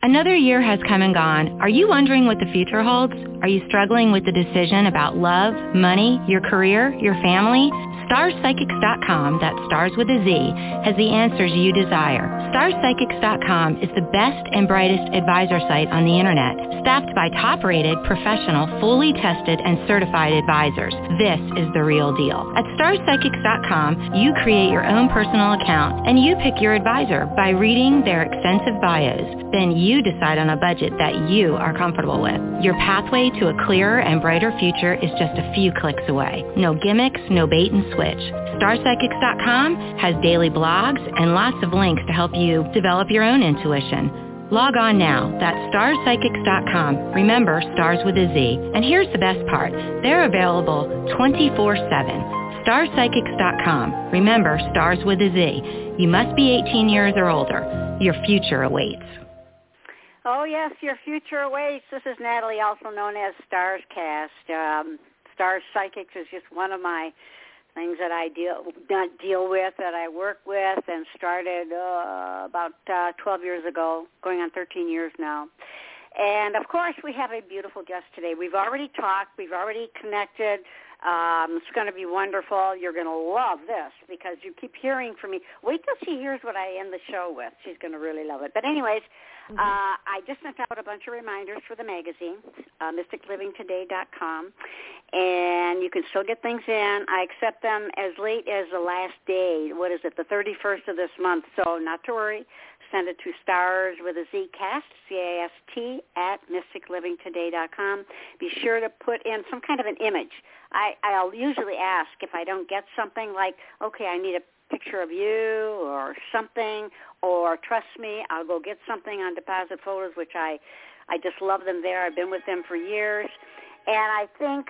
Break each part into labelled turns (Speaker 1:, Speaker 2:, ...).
Speaker 1: Another year has come and gone. Are you wondering what the future holds? Are you struggling with the decision about love, money, your career, your family? StarsPsychics.com, that's stars with a Z, has the answers you desire. StarsPsychics.com is the best and brightest advisor site on the internet, staffed by top-rated, professional, fully tested, and certified advisors. This is the real deal. At StarsPsychics.com, you create your own personal account, and you pick your advisor by reading their extensive bios. Then you decide on a budget that you are comfortable with. Your pathway to a clearer and brighter future is just a few clicks away. No gimmicks, no bait and switch. StarPsychics.com has daily blogs and lots of links to help you develop your own intuition. Log on now. That's StarPsychics.com. Remember, stars with a Z. And here's the best part. They're available 24/7. StarPsychics.com. Remember, stars with a Z. You must be 18 years or older. Your future awaits.
Speaker 2: Oh, yes, your future awaits. This is Natalie, also known as StarsCast. Stars Psychics is just one of my things that I deal with, that I work with, and started about 12 years ago, going on 13 years now. And, of course, we have a beautiful guest today. We've already talked. We've already connected. It's going to be wonderful. You're going to love this because you keep hearing from me. Wait till she hears what I end the show with. She's going to really love it. But anyways, I just sent out a bunch of reminders for the magazine, mysticlivingtoday.com, and you can still get things in. I accept them as late as the last day. What is it, the 31st of this month, so not to worry. Send it to stars with a Z cast, C-A-S-T, at mysticlivingtoday.com. Be sure to put in some kind of an image. I'll usually ask if I don't get something like, okay, I need a picture of you or something, or trust me, I'll go get something on Deposit Photos, which I just love them there. I've been with them for years. And I think,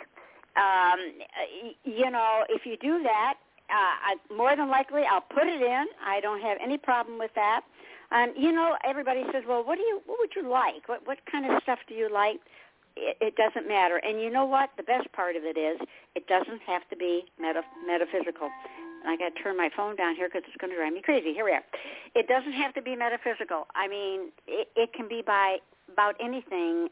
Speaker 2: if you do that, more than likely I'll put it in. I don't have any problem with that. Everybody says, well, what would you like? What kind of stuff do you like? It doesn't matter. And you know what? The best part of it is it doesn't have to be metaphysical. And I got to turn my phone down here because it's going to drive me crazy. Here we are. It doesn't have to be metaphysical. I mean, it can be about anything.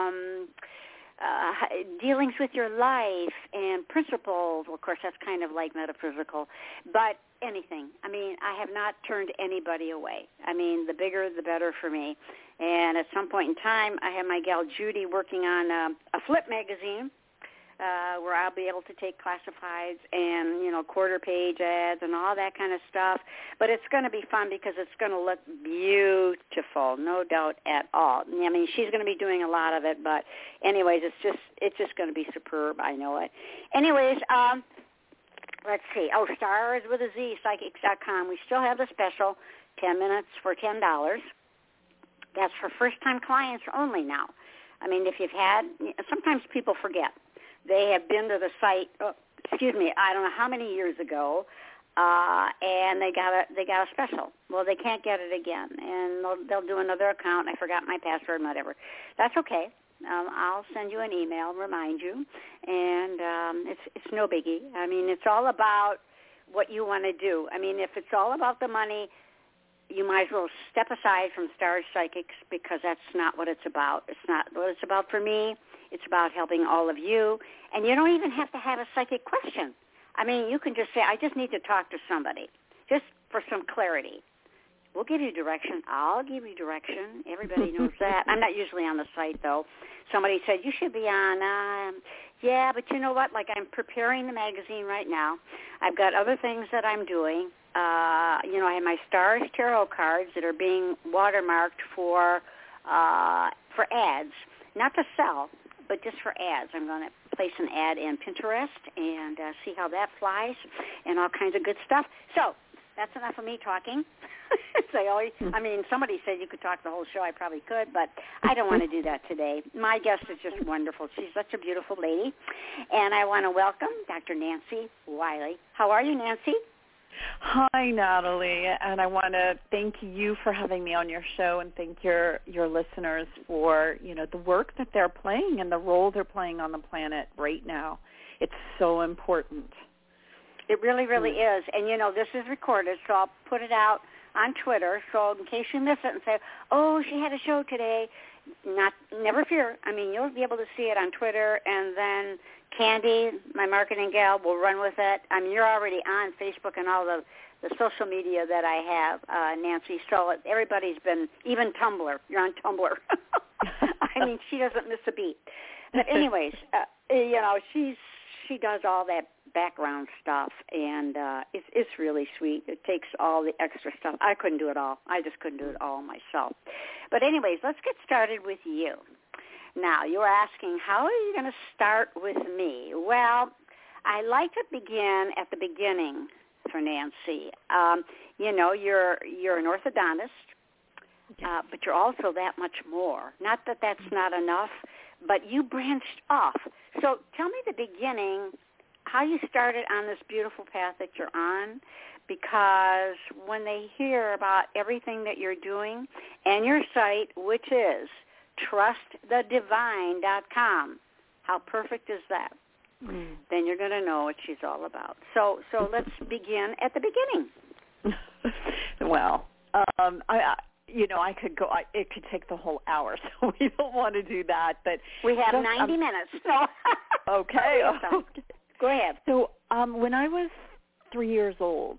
Speaker 2: Dealings with your life and principles. Well, of course, that's kind of like metaphysical. But anything. I mean, I have not turned anybody away. I mean, the bigger, the better for me. And at some point in time, I have my gal Judy working on a flip magazine where I'll be able to take classifieds and, quarter-page ads and all that kind of stuff. But it's going to be fun because it's going to look beautiful, no doubt at all. I mean, she's going to be doing a lot of it, but anyways, it's just going to be superb. I know it. Anyways, let's see. Oh, stars with a Z, psychics.com. We still have the special 10 minutes for $10. That's for first-time clients only now. I mean, if you've had, sometimes people forget. They have been to the site, I don't know how many years ago, and they got a special. Well, they can't get it again, and they'll do another account. I forgot my password, whatever. That's okay. I'll send you an email, remind you, and it's no biggie. I mean, it's all about what you want to do. I mean, if it's all about the money, you might as well step aside from Stars Psychics because that's not what it's about. It's not what it's about for me. It's about helping all of you. And you don't even have to have a psychic question. I mean, you can just say, I just need to talk to somebody, just for some clarity. We'll give you direction. I'll give you direction. Everybody knows that. I'm not usually on the site, though. Somebody said, you should be on. Yeah, but you know what? Like, I'm preparing the magazine right now. I've got other things that I'm doing. I have my Stars Tarot cards that are being watermarked for ads, not to sell, but just for ads. I'm going to place an ad in Pinterest and see how that flies and all kinds of good stuff. So that's enough of me talking. Somebody said you could talk the whole show. I probably could, but I don't want to do that today. My guest is just wonderful. She's such a beautiful lady. And I want to welcome Dr. Nancy Wiley. How are you, Nancy?
Speaker 3: Hi, Natalie, and I want to thank you for having me on your show and thank your listeners for, the work that they're playing and the role they're playing on the planet right now. It's so important.
Speaker 2: It really, really is. And, this is recorded, so I'll put it out on Twitter. So in case you miss it and say, oh, she had a show today, never fear. I mean, you'll be able to see it on Twitter, and then Candy, my marketing gal, will run with it. I mean, you're already on Facebook and all the social media that I have, Nancy. So everybody's been, even Tumblr. You're on Tumblr. I mean, she doesn't miss a beat. But anyways, she does all that background stuff, and it's really sweet. It takes all the extra stuff. I couldn't do it all. I just couldn't do it all myself. But anyways, let's get started with you. Now, you were asking, how are you going to start with me? Well, I like to begin at the beginning for Nancy. You're an orthodontist, but you're also that much more. Not that that's not enough, but you branched off. So tell me the beginning, how you started on this beautiful path that you're on, because when they hear about everything that you're doing and your site, which is trustthedivine.com, how perfect is that? Then you're going to know what she's all about. So let's begin at the beginning.
Speaker 3: Well, I could go. It could take the whole hour, so we don't want to do that. But
Speaker 2: we have 90 minutes. So
Speaker 3: okay.
Speaker 2: Go ahead.
Speaker 3: So when I was 3 years old,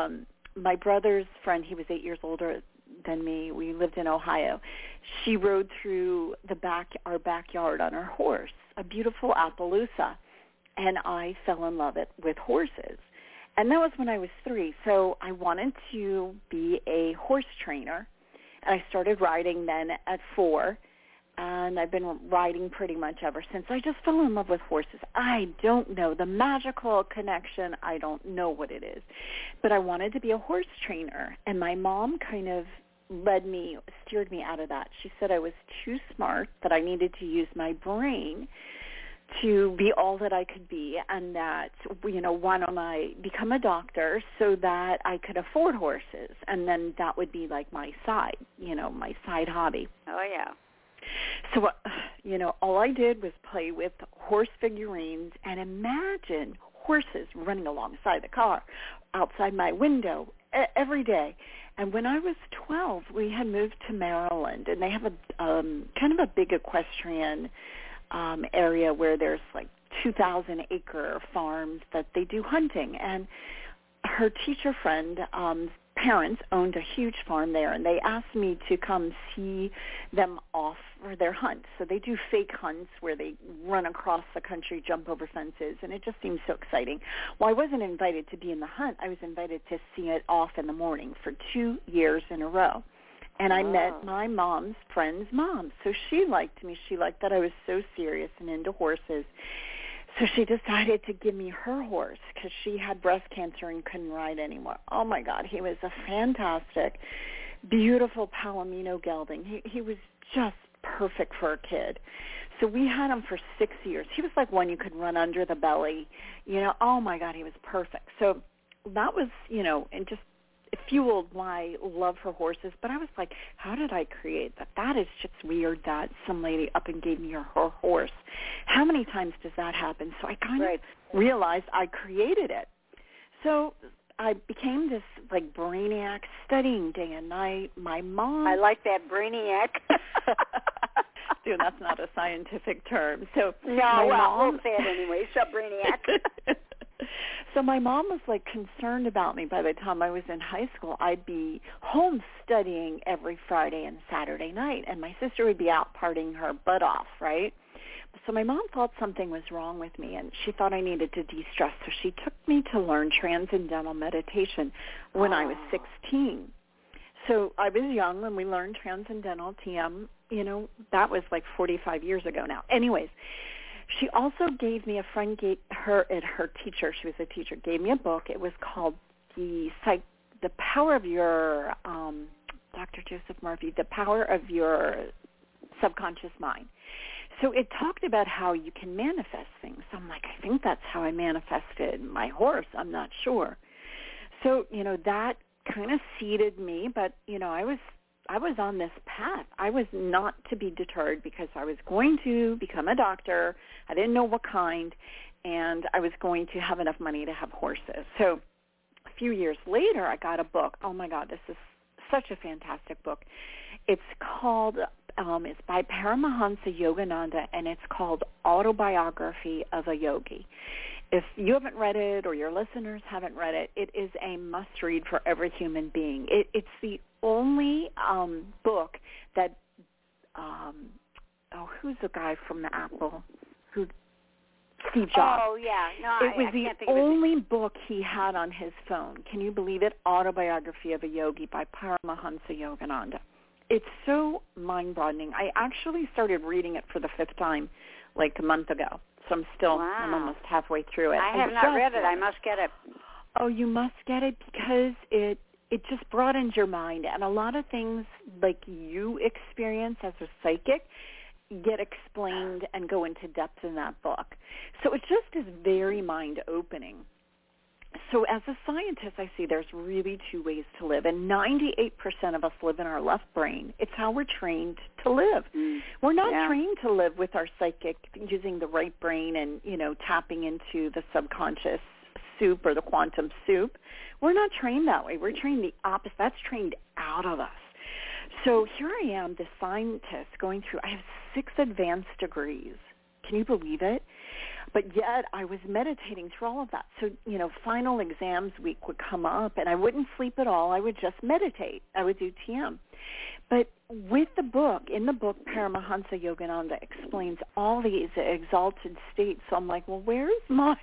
Speaker 3: my brother's friend, he was 8 years older than me. We lived in Ohio. She rode through our backyard on her horse, a beautiful Appaloosa, and I fell in love with horses. And that was when I was 3. So I wanted to be a horse trainer. I started riding then at 4, and I've been riding pretty much ever since. I just fell in love with horses. I don't know the magical connection. I don't know what it is. But I wanted to be a horse trainer, and my mom kind of steered me out of that. She said I was too smart, that I needed to use my brain to be all that I could be, and that, why don't I become a doctor so that I could afford horses, and then that would be like my side hobby.
Speaker 2: Oh, yeah.
Speaker 3: So, all I did was play with horse figurines and imagine horses running alongside the car, outside my window, every day. And when I was 12, we had moved to Maryland, and they have a kind of a big equestrian area where there's like 2,000-acre farms that they do hunting. And her teacher friend, parents owned a huge farm there, and they asked me to come see them off for their hunts. So they do fake hunts where they run across the country, jump over fences, and it just seems so exciting. Well, I wasn't invited to be in the hunt. I was invited to see it off in the morning for 2 years in a row. And I met my mom's friend's mom. So she liked me. She liked that I was so serious and into horses. So she decided to give me her horse because she had breast cancer and couldn't ride anymore. Oh, my God. He was a fantastic, beautiful Palomino gelding. He was just perfect for a kid. So we had him for 6 years. He was like one you could run under the belly. Oh, my God, he was perfect. So that was, and just it fueled my love for horses. But I was like, how did I create that? That is just weird that some lady up and gave me her horse. How many times does that happen? So I kind of realized I created it. So I became this like brainiac, studying day and night. My mom.
Speaker 2: I like that, brainiac.
Speaker 3: Dude, that's not a scientific term. So
Speaker 2: we'll say it anyway. So brainiac.
Speaker 3: So my mom was like concerned about me. By the time I was in high school, I'd be home studying every Friday and Saturday night, and my sister would be out partying her butt off, right? So my mom thought something was wrong with me, and she thought I needed to de-stress. So she took me to learn transcendental meditation when I was 16. So I was young when we learned transcendental TM. That was like 45 years ago now. Anyways, she also gave me her teacher, she was a teacher, gave me a book. It was called The Power of Your, Dr. Joseph Murphy, The Power of Your Subconscious Mind. So it talked about how you can manifest things. So I'm like, I think that's how I manifested my horse. I'm not sure. So, that kind of seeded me, but, I was on this path. I was not to be deterred because I was going to become a doctor. I didn't know what kind, and I was going to have enough money to have horses. So a few years later, I got a book. Oh, my God, this is such a fantastic book. It's called, it's by Paramahansa Yogananda, and it's called Autobiography of a Yogi. If you haven't read it or your listeners haven't read it, it is a must-read for every human being. It's the only book that, who's the guy from the Apple? Steve Jobs.
Speaker 2: Oh, yeah. No,
Speaker 3: it was the only book he had on his phone. Can you believe it? Autobiography of a Yogi by Paramahansa Yogananda. It's so mind-broadening. I actually started reading it for the 5th time like a month ago. So I'm almost halfway through it.
Speaker 2: I have not read it. I must get it.
Speaker 3: Oh, you must get it because it just broadens your mind. And a lot of things like you experience as a psychic get explained and go into depth in that book. So it just is very mind-opening. So as a scientist, I see there's really 2 ways to live, and 98% of us live in our left brain. It's how we're trained to live. We're not trained to live with our psychic using the right brain and, tapping into the subconscious soup or the quantum soup. We're not trained that way. We're trained the opposite. That's trained out of us. So here I am, the scientist, going through, I have 6 advanced degrees. Can you believe it? But yet I was meditating through all of that. So, final exams week would come up, and I wouldn't sleep at all. I would just meditate. I would do TM. But with the book, in the book, Paramahansa Yogananda explains all these exalted states. So I'm like, well, where's my...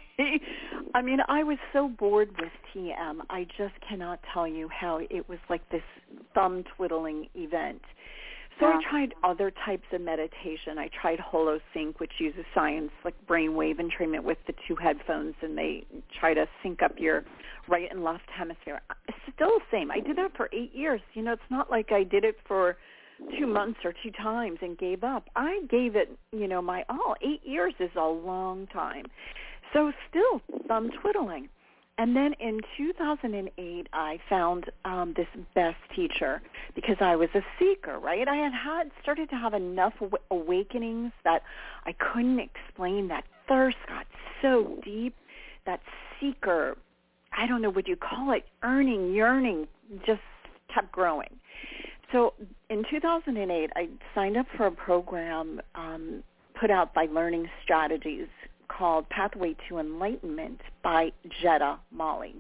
Speaker 3: I was so bored with TM. I just cannot tell you how it was like this thumb-twiddling event. So I tried other types of meditation. I tried HoloSync, which uses science like brainwave entrainment with the 2 headphones, and they try to sync up your right and left hemisphere. It's still the same. I did that for 8 years. It's not like I did it for 2 months or 2 times and gave up. I gave it, my all. 8 years is a long time. So still thumb twiddling. And then in 2008, I found this best teacher because I was a seeker, right? I had started to have enough awakenings that I couldn't explain. That thirst got so deep, that seeker, I don't know what you call it, yearning, just kept growing. So in 2008, I signed up for a program put out by Learning Strategies called Pathway to Enlightenment by Jeddah Molly,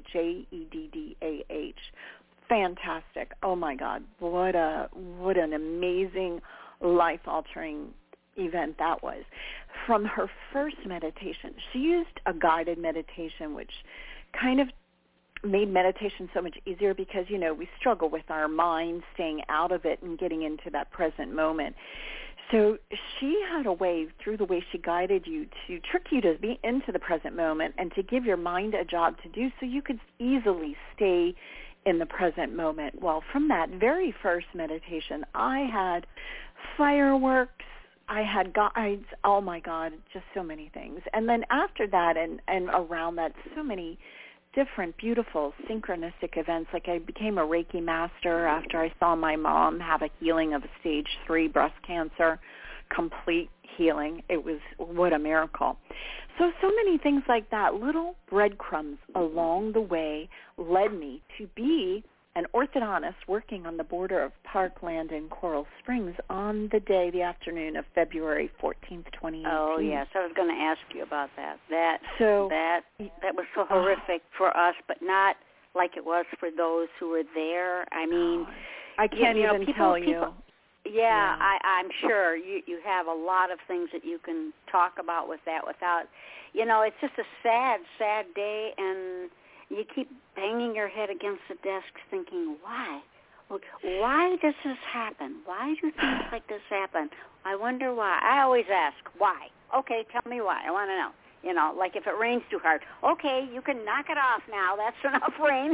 Speaker 3: Jeddah. Fantastic. Oh my God. What an amazing life-altering event that was. From her first meditation, she used a guided meditation, which kind of made meditation so much easier because, we struggle with our mind staying out of it and getting into that present moment. So she had a way, through the way she guided you, to trick you to be into the present moment and to give your mind a job to do so you could easily stay in the present moment. Well, from that very first meditation, I had fireworks, I had guides, oh my God, just so many things. And then after that and around that, so many different beautiful synchronistic events. Like I became a Reiki master after I saw my mom have a healing of stage 3 breast cancer, complete healing. It was, what a miracle. So many things like that, little breadcrumbs along the way led me to be an orthodontist working on the border of Parkland and Coral Springs on the afternoon of February 14th, 2018.
Speaker 2: Oh, yes. I was going to ask you about that. That was so horrific for us, but not like it was for those who were there. I mean,
Speaker 3: I can't even tell you.
Speaker 2: Yeah, I'm sure you have a lot of things that you can talk about with that without, it's just a sad, sad day, and you keep banging your head against the desk thinking, why? Why does this happen? Why do things like this happen? I wonder why. I always ask, why? Okay, tell me why. I want to know. Like if it rains too hard. Okay, you can knock it off now. That's enough rain.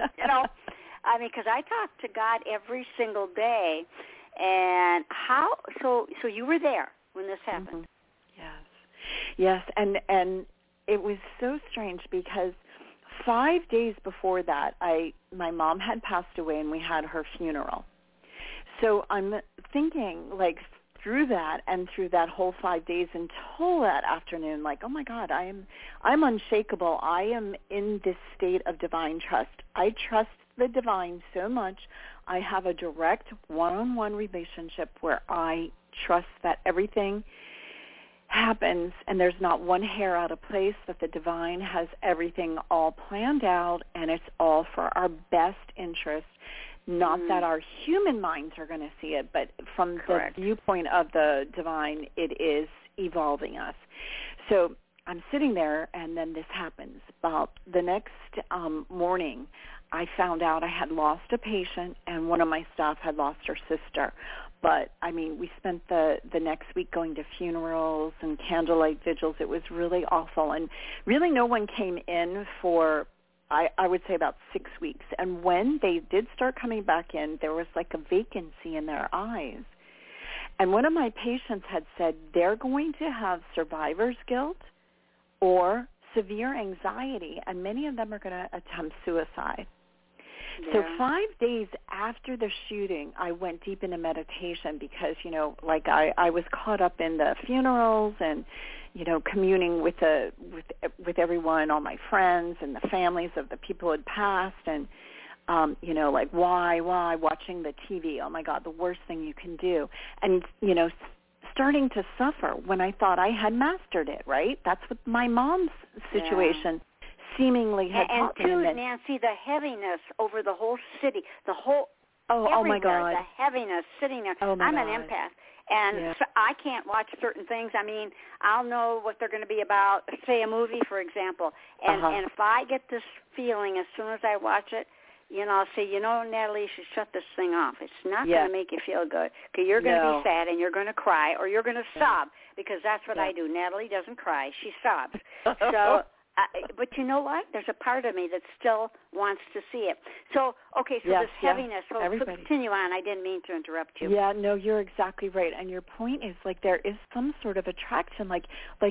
Speaker 2: Because I talk to God every single day. And how, so you were there when this happened.
Speaker 3: Mm-hmm. Yes, and it was so strange because 5 days before that, my mom had passed away and we had her funeral. So I'm thinking, like, through that and through that whole 5 days until that afternoon, like, oh my God, I'm unshakable. I am in this state of divine trust. I trust the divine so much. I have a direct one-on-one relationship where I trust that everything happens and there's not one hair out of place, that the divine has everything all planned out and it's all for our best interest. Not that our human minds are going to see it, but from
Speaker 2: Correct.
Speaker 3: the viewpoint of the divine, it is evolving us. So I'm sitting there, and then this happens. About the next morning, I found out I had lost a patient, and one of my staff had lost her sister. But, I mean, we spent the next week going to funerals and candlelight vigils. It was really awful, and really no one came in for, I would say, about 6 weeks. And when they did start coming back in, there was like a vacancy in their eyes. And one of my patients had said they're going to have survivor's guilt or severe anxiety, and many of them are going to attempt suicide.
Speaker 2: Yeah.
Speaker 3: So 5 days after the shooting, I went deep into meditation because, you know, like I was caught up in the funerals and, you know, communing with everyone, all my friends and the families of the people who had passed, and you know, like why watching the TV? Oh my God, the worst thing you can do. And, you know, starting to suffer when I thought I had mastered it, right? That's what my mom's situation seemingly had taught me.
Speaker 2: And too, Nancy, the heaviness over the whole city, the whole
Speaker 3: oh my God,
Speaker 2: the heaviness sitting there.
Speaker 3: Oh my
Speaker 2: I'm
Speaker 3: God.
Speaker 2: an empath. And so I can't watch certain things. I mean, I'll know what they're going to be about, say a movie, for example. And if I get this feeling as soon as I watch it, you know, I'll say, you know, Natalie, you should shut this thing off. It's not going to make you feel good. Because you're going to be sad and you're going to cry or you're going to sob, because that's what I do. Natalie doesn't cry. She sobs. So, but you know what? There's a part of me that still wants to see it. So, okay, so this heaviness. Well, continue on. I didn't mean to interrupt you.
Speaker 3: Yeah, no, you're exactly right. And your point is, like, there is some sort of attraction. Like,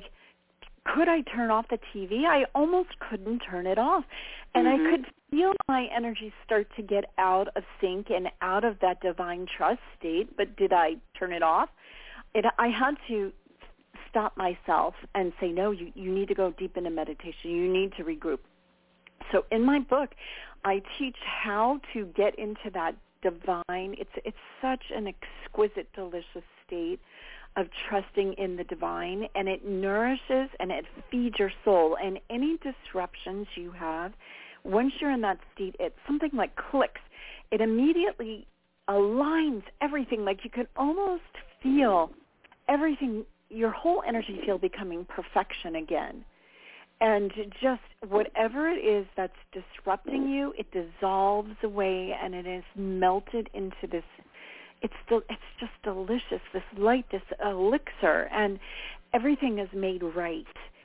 Speaker 3: could I turn off the TV? I almost couldn't turn it off. And I could feel my energy start to get out of sync and out of that divine trust state. But did I turn it off? I had to stop myself and say, no, you need to go deep into meditation. You need to regroup. So in my book, I teach how to get into that divine. It's such an exquisite, delicious state of trusting in the divine, and it nourishes and it feeds your soul. And any disruptions you have, once you're in that state, it's something like clicks. It immediately aligns everything. Like you can almost feel everything, your whole energy field becoming perfection again. And just whatever it is that's disrupting you, it dissolves away and it is melted into this. It's just delicious, this light, this elixir, and everything is made right.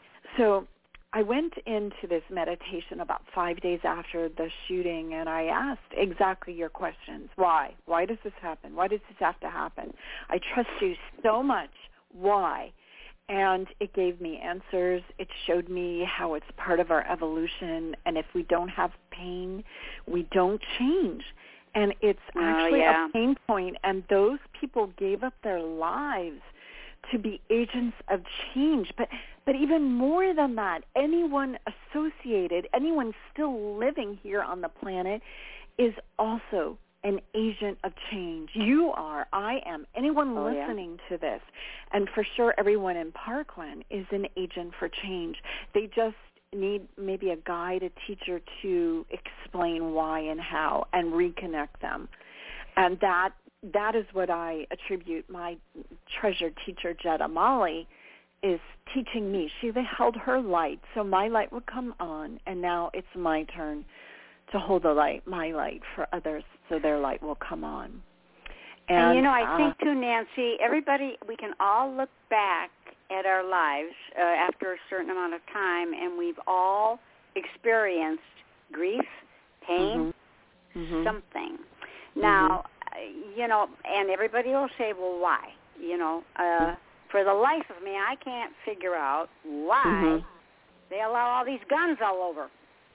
Speaker 3: So I went into this meditation about 5 days after the shooting, and I asked exactly your questions. Why? Why does this happen? Why does this have to happen? I trust you so much. Why? And it gave me answers. It showed me how it's part of our evolution, and if we don't have pain, we don't change. And it's actually a pain point, and those people gave up their lives to be agents of change. But even more than that, anyone associated, anyone still living here on the planet is also an agent of change. You are, I am, anyone listening to this. And for sure, everyone in Parkland is an agent for change. They just need maybe a guide, a teacher to explain why and how and reconnect them. And that is what I attribute my treasured teacher, Jetta Molly, is teaching me. She held her light, so my light would come on, and now it's my turn to hold the light, my light, for others, so their light will come on.
Speaker 2: And you know, I think, too, Nancy, everybody, we can all look back at our lives after a certain amount of time, and we've all experienced grief, pain, something. Now, you know, and everybody will say, well, why? You know, for the life of me, I can't figure out why they allow all these guns all over.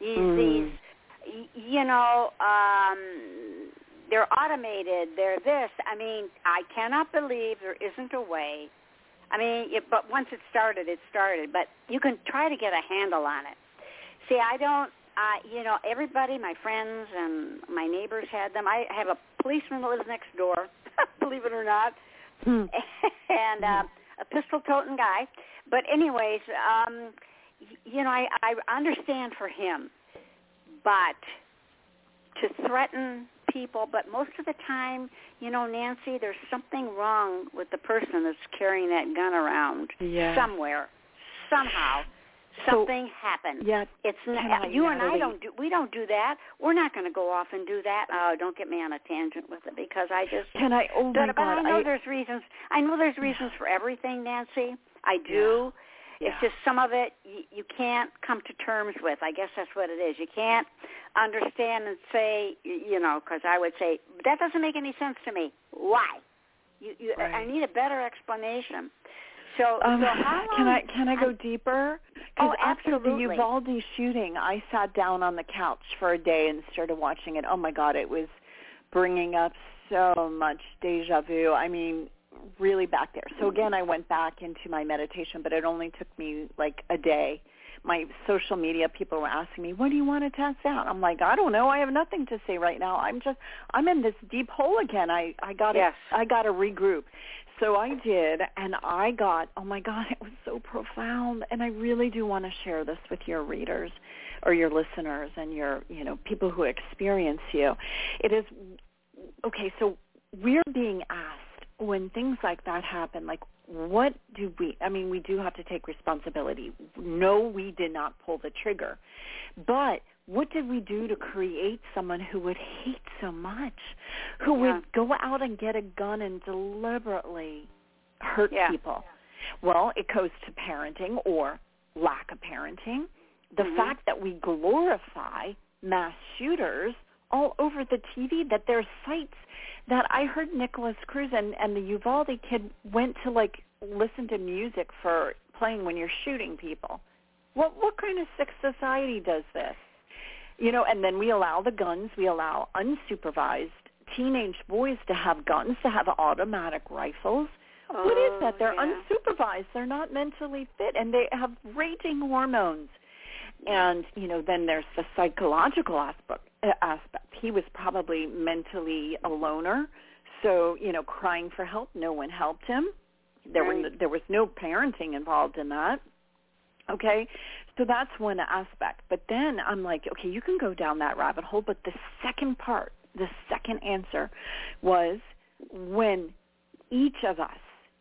Speaker 2: These you know, they're automated, they're this. I mean, I cannot believe there isn't a way. I mean, but once it started, it started. But you can try to get a handle on it. See, I don't, you know, everybody, my friends and my neighbors had them. I have a policeman that lives next door, believe it or not, and a pistol-toting guy. But anyways, I understand for him, but to threaten people, but most of the time, Nancy, there's something wrong with the person that's carrying that gun around somewhere, somehow. Something happened.
Speaker 3: Yeah,
Speaker 2: it's not, you and I don't do that. We're not going to go off and do that. Oh, don't get me on a tangent with it because I just but I know there's reasons. I know there's reasons for everything, Nancy. I do. Yeah. It's just some of it you can't come to terms with. I guess that's what it is. You can't understand and say, because I would say that doesn't make any sense to me. Why? Right. I need a better explanation. So how long,
Speaker 3: can I go deeper? Because after the Uvalde shooting, I sat down on the couch for a day and started watching it. Oh my God, it was bringing up so much deja vu. I mean, really back there. So again, I went back into my meditation, but it only took me like a day. My social media people were asking me, what do you want to test out? I'm like, I don't know. I have nothing to say right now. I'm in this deep hole again. I got to regroup. So I did, and I got, oh my God, it was so profound. And I really do want to share this with your readers or your listeners and your, people who experience you. It is, okay, so we're being asked when things like that happen, like what do we do have to take responsibility. No, we did not pull the trigger. But what did we do to create someone who would hate so much, who would go out and get a gun and deliberately hurt people? Well, it goes to parenting or lack of parenting. The fact that we glorify mass shooters all over the TV, that there's sites that I heard Nicholas Cruz and the Uvalde kid went to listen to music for playing when you're shooting people. What kind of sick society does this? And then we allow the guns. We allow unsupervised teenage boys to have guns, to have automatic rifles. What is that? They're unsupervised. They're not mentally fit, and they have raging hormones. And, then there's the psychological aspect. He was probably mentally a loner, so, crying for help. No one helped him. There was no parenting involved in that. Okay, so that's one aspect. But then I'm like, okay, you can go down that rabbit hole, but the second part, the second answer was when each of us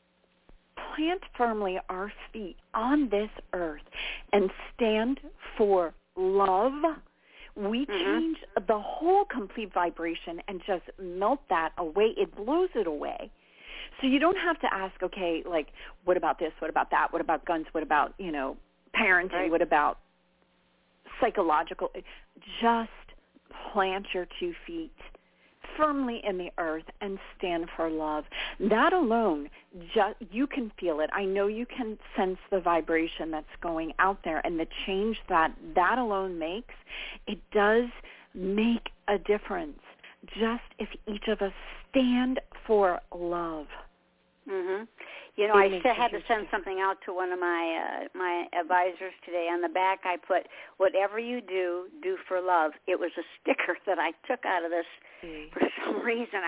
Speaker 3: plant firmly our feet on this earth and stand for love, we change the whole complete vibration and just melt that away. It blows it away. So you don't have to ask, okay, what about this? What about that? What about guns? What about, parenting? Right. What about psychological? Just plant your 2 feet firmly in the earth and stand for love. That alone, you can feel it. I know you can sense the vibration that's going out there, and the change that alone makes. It does make a difference. Just if each of us stand for love.
Speaker 2: Mm-hmm. I had to send something out to one of my advisors today. On the back, I put, whatever you do, do for love. It was a sticker that I took out of this for some reason.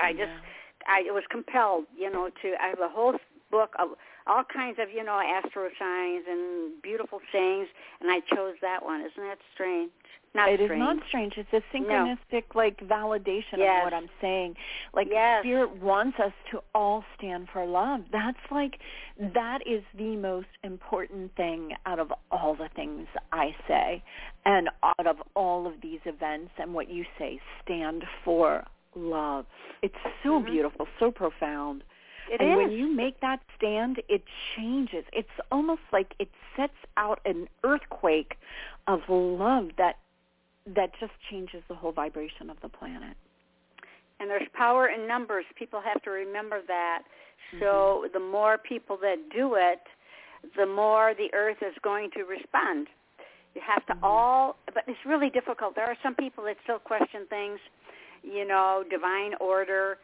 Speaker 2: I was compelled, I have a whole book of all kinds of, astro signs and beautiful sayings, and I chose that one. Isn't that strange? It is not strange.
Speaker 3: It's a synchronistic, validation of what I'm saying. Spirit wants us to all stand for love. That is the most important thing out of all the things I say and out of all of these events and what you say, stand for love. It's so beautiful, so profound. And when you make that stand, it changes. It's almost like it sets out an earthquake of love that just changes the whole vibration of the planet.
Speaker 2: And there's power in numbers. People have to remember that. So the more people that do it, the more the earth is going to respond. You have to but it's really difficult. There are some people that still question things, divine order.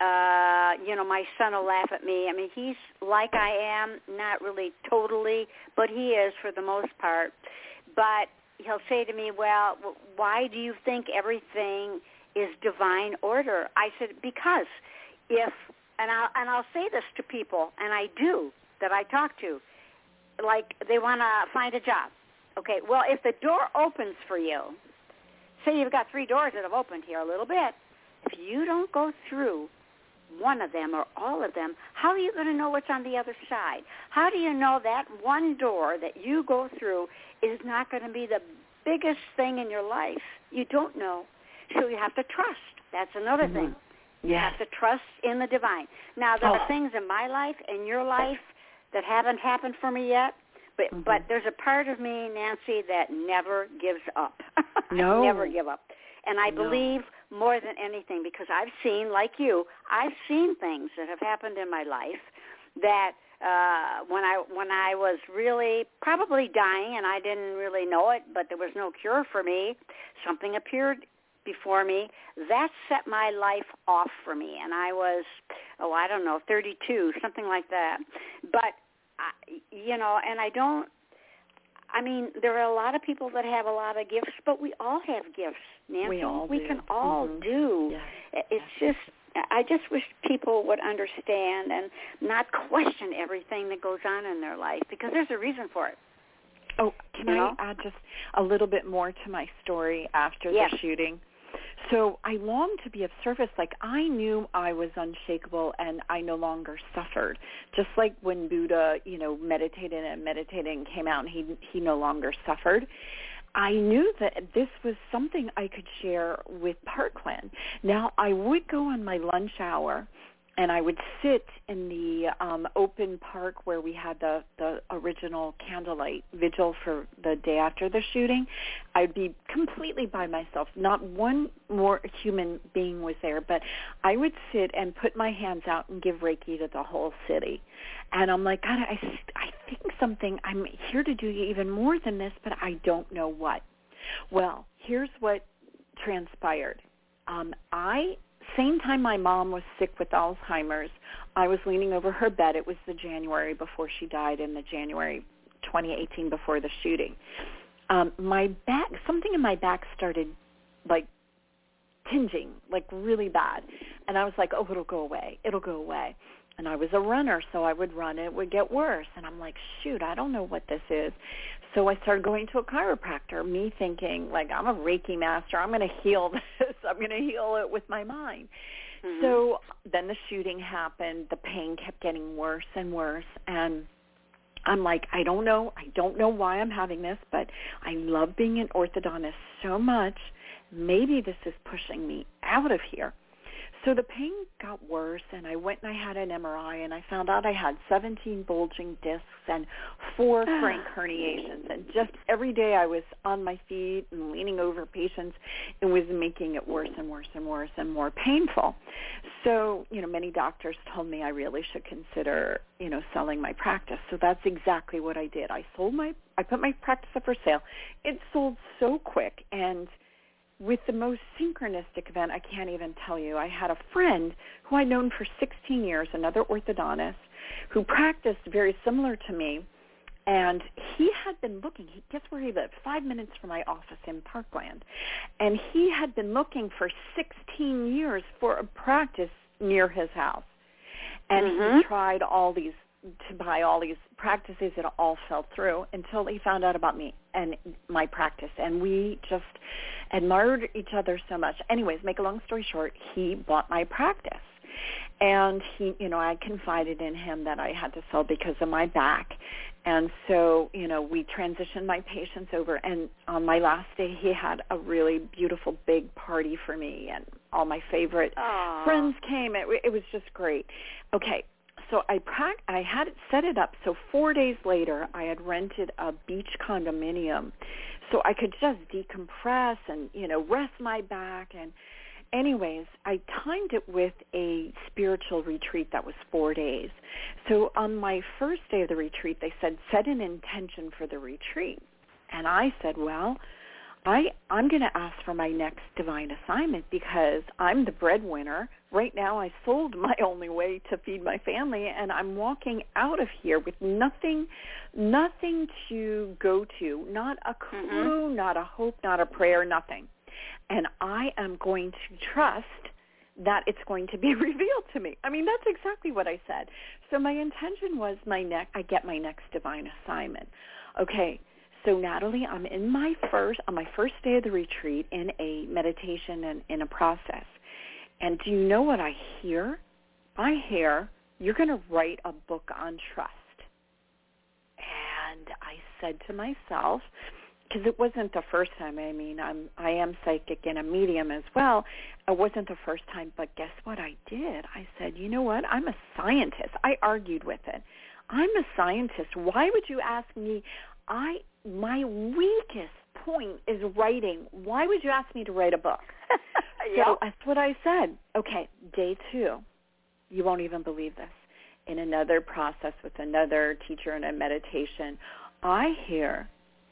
Speaker 2: My son will laugh at me. I mean, he's like I am, not really totally, but he is for the most part. But he'll say to me, well, why do you think everything is divine order. I said, because if, and I'll say this to people, and I do, that I talk to, like they want to find a job. Okay, well, if the door opens for you, say you've got 3 doors that have opened here a little bit, if you don't go through one of them or all of them, how are you going to know what's on the other side? How do you know that one door that you go through is not going to be the biggest thing in your life? You don't know. So you have to trust. That's another thing. You have to trust in the divine. Now, there are things in my life, in your life, that haven't happened for me yet, but there's a part of me, Nancy, that never gives up.
Speaker 3: No.
Speaker 2: I never give up. And I believe more than anything, because I've seen, like you, I've seen things that have happened in my life that when I was really probably dying and I didn't really know it, but there was no cure for me, something appeared before me that set my life off for me. And I was, 32, something like that. But, and there are a lot of people that have a lot of gifts, but we all have gifts, Nancy. We can all do. Yeah. It's just, I just wish people would understand and not question everything that goes on in their life, because there's a reason for it.
Speaker 3: Oh, can I add just a little bit more to my story after the shooting? So I longed to be of service. Like, I knew I was unshakable and I no longer suffered. Just like when Buddha, meditated and came out and he no longer suffered. I knew that this was something I could share with Parkland. Now, I would go on my lunch hour and I would sit in the open park where we had the original candlelight vigil for the day after the shooting. I'd be completely by myself. Not one more human being was there, but I would sit and put my hands out and give Reiki to the whole city. And I'm like, God, I think I'm here to do even more than this, but I don't know what. Well, here's what transpired. Same time my mom was sick with Alzheimer's, I was leaning over her bed. It was the January before she died, in the January 2018 before the shooting. My back, something in my back started like tinging, like really bad. And I was like, oh, it'll go away. And I was a runner, so I would run. It would get worse. And I'm like, shoot, I don't know what this is. So I started going to a chiropractor, me thinking, like, I'm a Reiki master. I'm going to heal this. I'm going to heal it with my mind. Mm-hmm. So then the shooting happened. The pain kept getting worse and worse. And I'm like, I don't know why I'm having this, but I love being an orthodontist so much. Maybe this is pushing me out of here. So the pain got worse, and I went and I had an MRI, and I found out I had 17 bulging discs and 4 frank herniations. And just every day I was on my feet and leaning over patients. It was making it worse and worse and worse and more painful. So, many doctors told me I really should consider, selling my practice. So that's exactly what I did. I put my practice up for sale. It sold so quick, and with the most synchronistic event, I can't even tell you. I had a friend who I'd known for 16 years, another orthodontist, who practiced very similar to me, and he had been looking. Guess where he lived? 5 minutes from my office in Parkland. And he had been looking for 16 years for a practice near his house. And he tried to buy all these practices. It all fell through until he found out about me and my practice, and we just admired each other so much. Anyways, make a long story short, he bought my practice, and he, I confided in him that I had to sell because of my back, and so, we transitioned my patients over, and on my last day, he had a really beautiful big party for me, and all my favorite friends came. It was just great. Okay. So I had set it up. So 4 days later, I had rented a beach condominium so I could just decompress and, rest my back. And anyways, I timed it with a spiritual retreat that was 4 days. So on my first day of the retreat, they said, set an intention for the retreat. And I said, well, I'm going to ask for my next divine assignment because I'm the breadwinner. Right now I sold my only way to feed my family, and I'm walking out of here with nothing to go to, not a clue, not a hope, not a prayer, nothing. and I am going to trust that it's going to be revealed to me. I mean, that's exactly what I said. So my intention was I get my next divine assignment. Okay, so Natalie, I'm on my first day of the retreat in a meditation and in a process. And do you know what I hear? I hear, you're going to write a book on trust. And I said to myself, because it wasn't the first time. I mean, I am psychic and a medium as well. It wasn't the first time, but guess what I did? I said, you know what? I'm a scientist. I argued with it. I'm a scientist. Why would you ask me? My weakest point is writing. Why would you ask me to write a book? So that's what I said. Okay, day 2. You won't even believe this. In another process with another teacher in a meditation, I hear,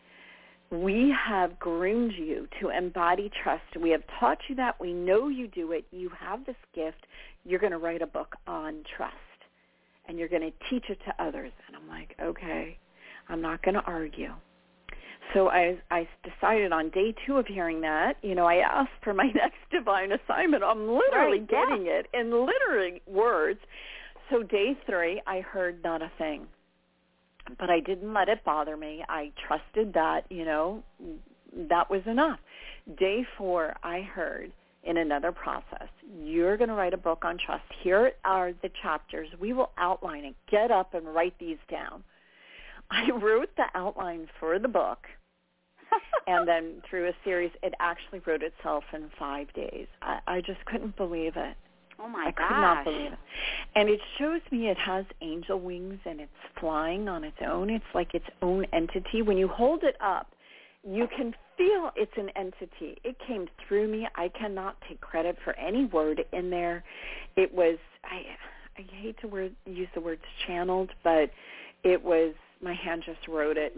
Speaker 3: we have groomed you to embody trust. We have taught you that. We know you do it. You have this gift. You're going to write a book on trust, and you're going to teach it to others. And I'm like, okay, I'm not going to argue. So I decided on day 2 of hearing that, I asked for my next divine assignment. I'm literally getting it in literary words. So day 3, I heard not a thing. But I didn't let it bother me. I trusted that, that was enough. Day 4, I heard in another process, you're going to write a book on trust. Here are the chapters. We will outline it. Get up and write these down. I wrote the outline for the book, and then through a series, it actually wrote itself in 5 days. I just couldn't believe it.
Speaker 2: Oh, my gosh.
Speaker 3: I could not believe it. And it shows me it has angel wings, and it's flying on its own. It's like its own entity. When you hold it up, you can feel it's an entity. It came through me. I cannot take credit for any word in there. It was, I hate to use the words channeled, but it was, my hand just wrote it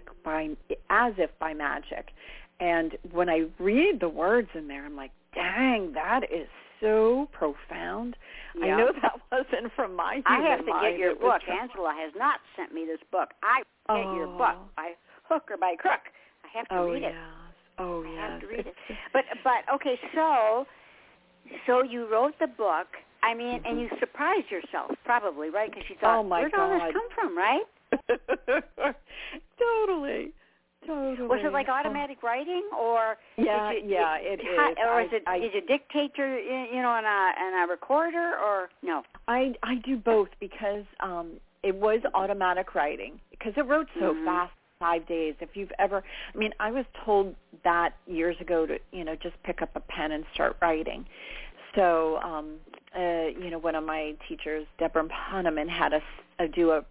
Speaker 3: as if by magic. And when I read the words in there, I'm like, dang, that is so profound. Yeah. I know that wasn't from my human mind.
Speaker 2: I have to get your book. Angela has not sent me this book. I get your book by hook or by crook. I have to read it.
Speaker 3: Oh, yes.
Speaker 2: I have to read it. But okay, so you wrote the book. I mean, and you surprised yourself probably, right? Because you thought, where'd all this come from, right?
Speaker 3: Totally.
Speaker 2: Was it like automatic writing, or
Speaker 3: it is.
Speaker 2: Or did you dictate your, on a recorder, or no?
Speaker 3: I do both because it was automatic writing because it wrote so fast. 5 days. If you've ever, I was told that years ago to, just pick up a pen and start writing. So, one of my teachers, Deborah Hahnemann, had us do a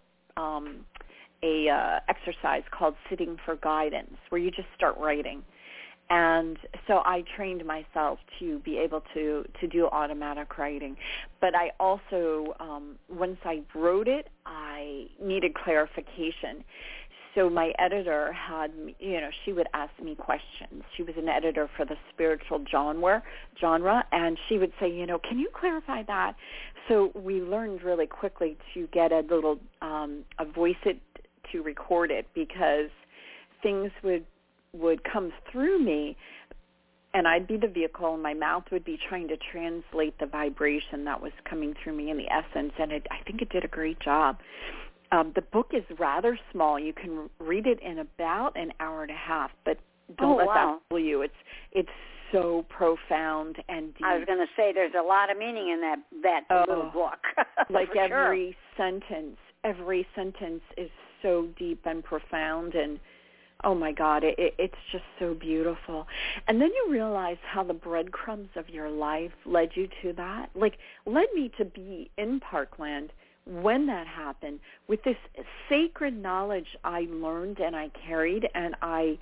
Speaker 3: exercise called Sitting for Guidance, where you just start writing. And so I trained myself to be able to do automatic writing. But I also, once I wrote it, I needed clarification. So my editor had, she would ask me questions. She was an editor for the spiritual genre, and she would say, can you clarify that? So we learned really quickly to get a little, a voice it to record it, because things would come through me, and I'd be the vehicle, and my mouth would be trying to translate the vibration that was coming through me in the essence, and I think it did a great job. The book is rather small. You can read it in about an hour and a half, but don't let that fool you. It's so profound and deep.
Speaker 2: I was going to say there's a lot of meaning in that little book.
Speaker 3: Like every sentence is so deep and profound, and oh my God, it's just so beautiful. And then you realize how the breadcrumbs of your life led you to that. Like, led me to be in Parkland when that happened, with this sacred knowledge I learned and I carried, and I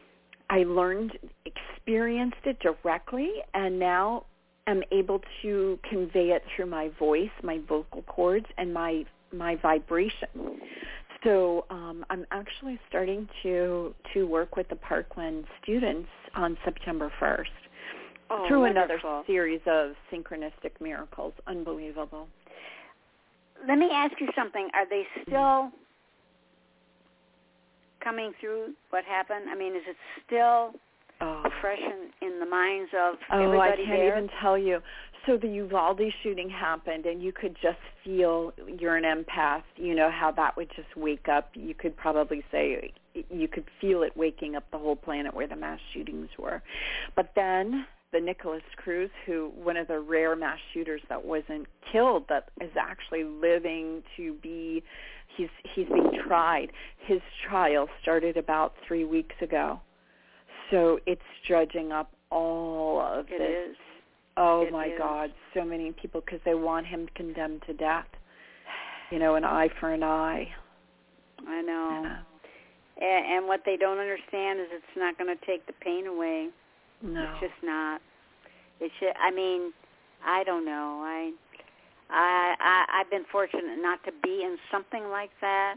Speaker 3: experienced it directly, and now am able to convey it through my voice, my vocal cords, and my vibration. So I'm actually starting to work with the Parkland students on September 1st through another series of synchronistic miracles. Unbelievable.
Speaker 2: Let me ask you something. Are they still coming through what happened? Is it still fresh in the minds of everybody there.
Speaker 3: I can't even tell you. So the Uvalde shooting happened, and you could just feel, you're an empath, you know, how that would just wake up. You could probably say you could feel it waking up the whole planet where the mass shootings were. But then the Nicholas Cruz, who one of the rare mass shooters that wasn't killed, that is actually living to be, he's being tried. His trial started about 3 weeks ago. So it's dredging up all of this.
Speaker 2: It is.
Speaker 3: Oh, my God, so many people, because they want him condemned to death. You know, an eye for an eye.
Speaker 2: I know. Yeah. And what they don't understand is it's not going to take the pain away.
Speaker 3: No.
Speaker 2: It's just not. It's just, I mean, I don't know. I've been fortunate not to be in something like that.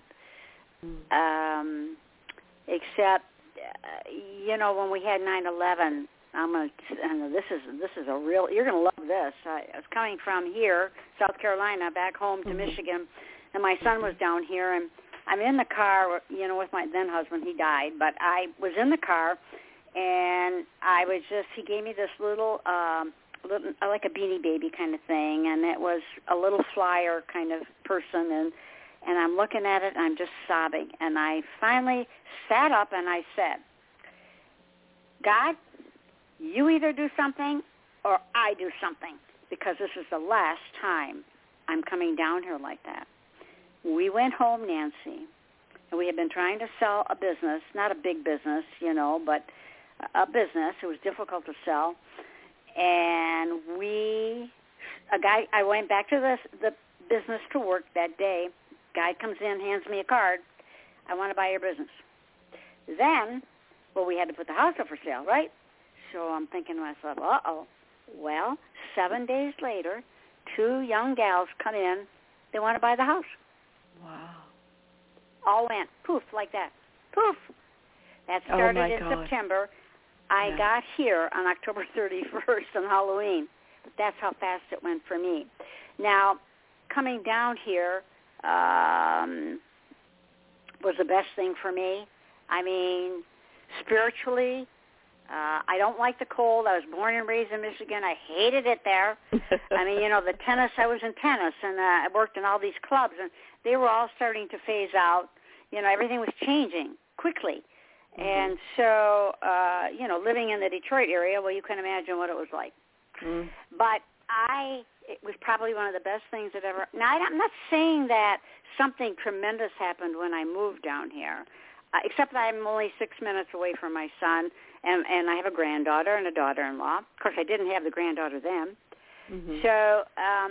Speaker 2: Except, you know, when we had 9/11, this is a real, you're going to love this. I was coming from here, South Carolina, back home to Michigan, and my son was down here, and I'm in the car, you know, with my then husband. He died, but I was in the car, and I was just, he gave me this little like a Beanie Baby kind of thing, and it was a little flyer kind of person, and I'm looking at it, and I'm just sobbing, and I finally sat up, and I said, God, you either do something or I do something, because this is the last time I'm coming down here like that. We went home, Nancy, and we had been trying to sell a business, not a big business, you know, but a business. It was difficult to sell. And I went back to the business to work that day. Guy comes in, hands me a card. I want to buy your business. Then, we had to put the house up for sale, right? So I'm thinking to myself, well, 7 days later, 2 young gals come in. They want to buy the house.
Speaker 3: Wow.
Speaker 2: All went poof like that. Poof. That started in September. I got here on October 31st on Halloween. But that's how fast it went for me. Now, coming down here was the best thing for me. I mean, spiritually, I don't like the cold. I was born and raised in Michigan. I hated it there. I mean, you know, the tennis, I was in tennis, and I worked in all these clubs, and they were all starting to phase out. You know, everything was changing quickly. And so, you know, living in the Detroit area, well, you can imagine what it was like. But it was probably one of the best things that ever. Now, I'm not saying that something tremendous happened when I moved down here, except that I'm only 6 minutes away from my son, and I have a granddaughter and a daughter-in-law. Of course, I didn't have the granddaughter then. So,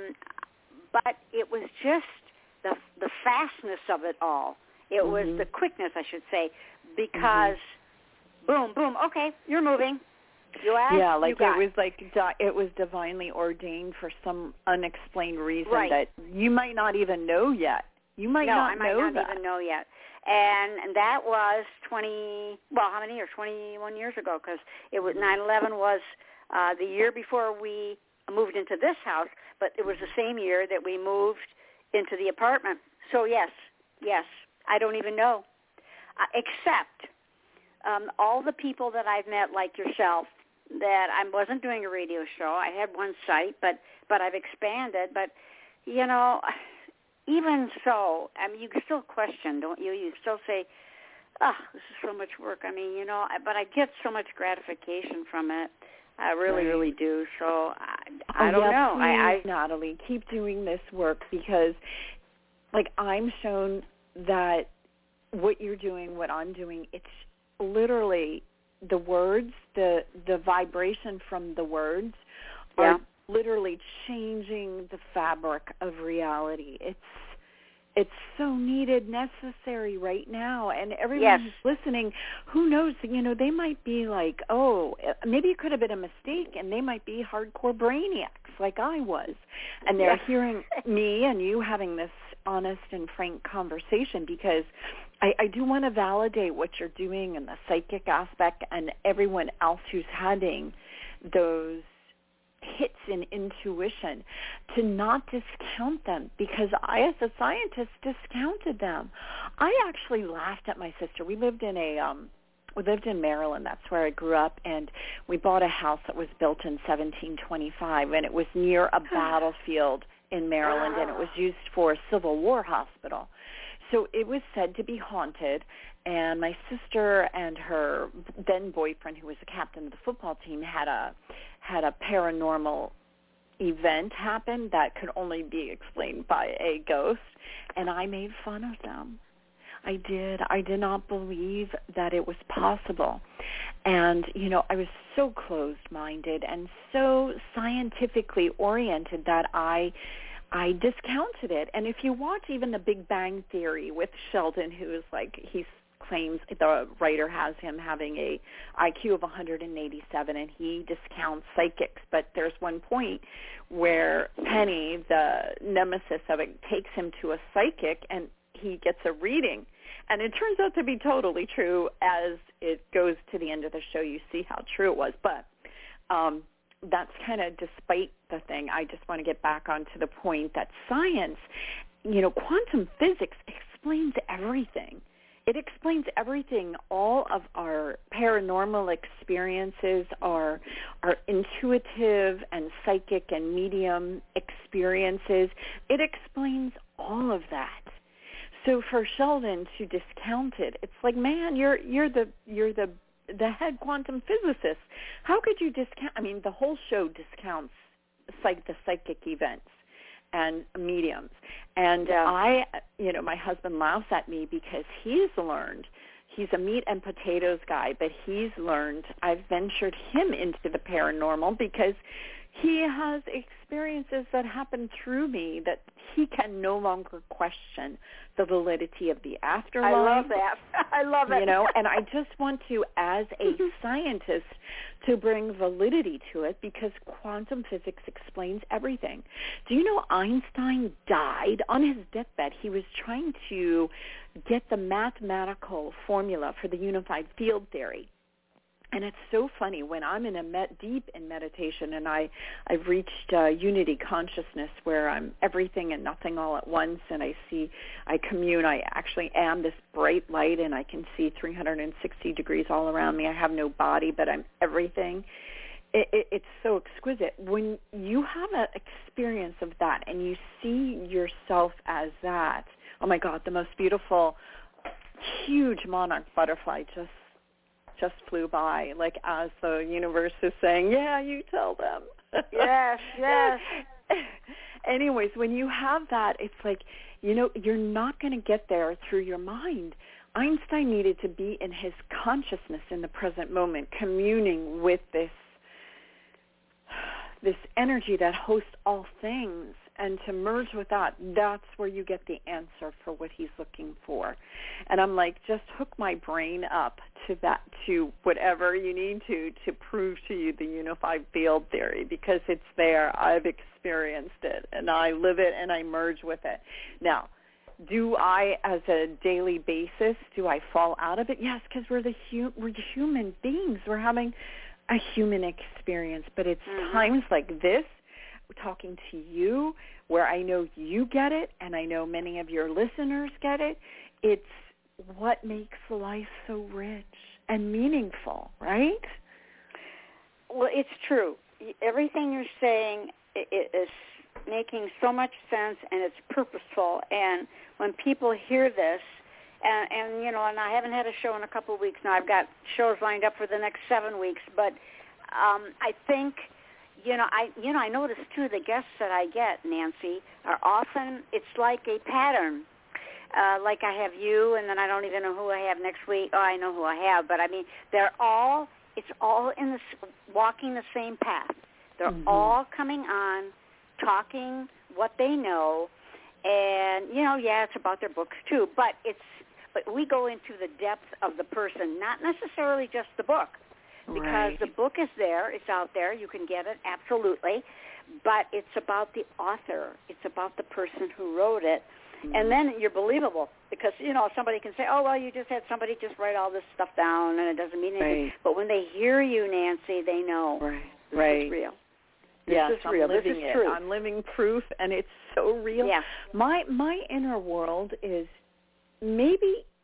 Speaker 2: but it was just the fastness of it all. It was the quickness, I should say, because boom, boom, okay, you're moving. You asked,
Speaker 3: yeah, like
Speaker 2: you got.
Speaker 3: It was like it was divinely ordained for some unexplained reason that you might not even know yet. You might not know that.
Speaker 2: No, I might not even know yet. And that was how many years? 21 years ago, because it was 9/11 was the year before we moved into this house, but it was the same year that we moved into the apartment. So yes, I don't even know, except all the people that I've met, like yourself, that I wasn't doing a radio show. I had one site, but I've expanded. But, you know, even so, I mean, you still question, don't you? You still say, this is so much work. I mean, you know, but I get so much gratification from it. I really, really do. So I don't know.
Speaker 3: Please, Natalie, keep doing this work, because, like, I'm shown that what you're doing, what I'm doing, it's literally the words, the vibration from the words are literally changing the fabric of reality. It's so needed, necessary right now. And everyone who's listening, who knows, you know, they might be like, maybe it could have been a mistake, and they might be hardcore brainiacs like I was. And they're hearing me and you having this honest and frank conversation, because I do want to validate what you're doing in the psychic aspect, and everyone else who's having those hits in intuition, to not discount them, because I, as a scientist, discounted them. I actually laughed at my sister. We lived in a we lived in Maryland. That's where I grew up, and we bought a house that was built in 1725, and it was near a battlefield in Maryland, and it was used for a Civil War hospital. So it was said to be haunted, and my sister and her then boyfriend, who was the captain of the football team, had a paranormal event happen that could only be explained by a ghost, and I made fun of them. I did. I did not believe that it was possible. And, I was so closed-minded and so scientifically oriented that I discounted it. And if you watch even The Big Bang Theory with Sheldon, who is he claims the writer has him having a IQ of 187, and he discounts psychics. But there's one point where Penny, the nemesis of it, takes him to a psychic, and he gets a reading. And it turns out to be totally true. As it goes to the end of the show, you see how true it was. But that's kind of despite the thing. I just want to get back onto the point that science, quantum physics explains everything. It explains everything, all of our paranormal experiences, our intuitive and psychic and medium experiences. It explains all of that. So for Sheldon to discount it, it's like, man, you're the head quantum physicist. How could you discount? I mean, the whole show discounts the psychic events and mediums. And my husband laughs at me because he's a meat and potatoes guy, but he's learned, I've ventured him into the paranormal because he has experiences that happen through me that he can no longer question the validity of the afterlife.
Speaker 2: I love that. I love it.
Speaker 3: And I just want to, as a scientist, to bring validity to it because quantum physics explains everything. Do you know Einstein died on his deathbed? He was trying to get the mathematical formula for the unified field theory. And it's so funny when I'm deep in meditation, and I've reached unity consciousness where I'm everything and nothing all at once, and I commune. I actually am this bright light, and I can see 360 degrees all around me. I have no body, but I'm everything. It's so exquisite. When you have an experience of that and you see yourself as that, oh my God, the most beautiful, huge monarch butterfly just flew by, as the universe is saying, yeah, you tell them.
Speaker 2: Yes.
Speaker 3: Anyways, when you have that, it's like, you're not going to get there through your mind. Einstein needed to be in his consciousness in the present moment, communing with this energy that hosts all things, and to merge with that, that's where you get the answer for what he's looking for. And I'm like, just hook my brain up to that, to whatever you need to prove to you the unified field theory, because it's there. I've experienced it, and I live it, and I merge with it. Now, do I, as a daily basis, do I fall out of it? Yes, because we're human beings. We're having a human experience, but it's times like this, talking to you, where I know you get it, and I know many of your listeners get it. It's what makes life so rich and meaningful, right?
Speaker 2: Well, it's true. Everything you're saying is making so much sense, and it's purposeful. And when people hear this, and I haven't had a show in a couple of weeks now. I've got shows lined up for the next 7 weeks, but I think. I notice, too, the guests that I get, Nancy, are often, it's like a pattern. Like I have you, and then I don't even know who I have next week. Oh, I know who I have, but I mean, it's all in walking the same path. They're all coming on, talking what they know, and, it's about their books, too, but we go into the depth of the person, not necessarily just the book. Because the book is there, it's out there, you can get it, absolutely, but it's about the author, it's about the person who wrote it, and then you're believable, because, somebody can say, oh, well, you just had somebody just write all this stuff down, and it doesn't mean anything, but when they hear you, Nancy, they know this is real.
Speaker 3: Yes,
Speaker 2: this is real.
Speaker 3: I'm living
Speaker 2: this is true.
Speaker 3: I'm living proof, and it's so real.
Speaker 2: Yeah.
Speaker 3: My inner world is maybe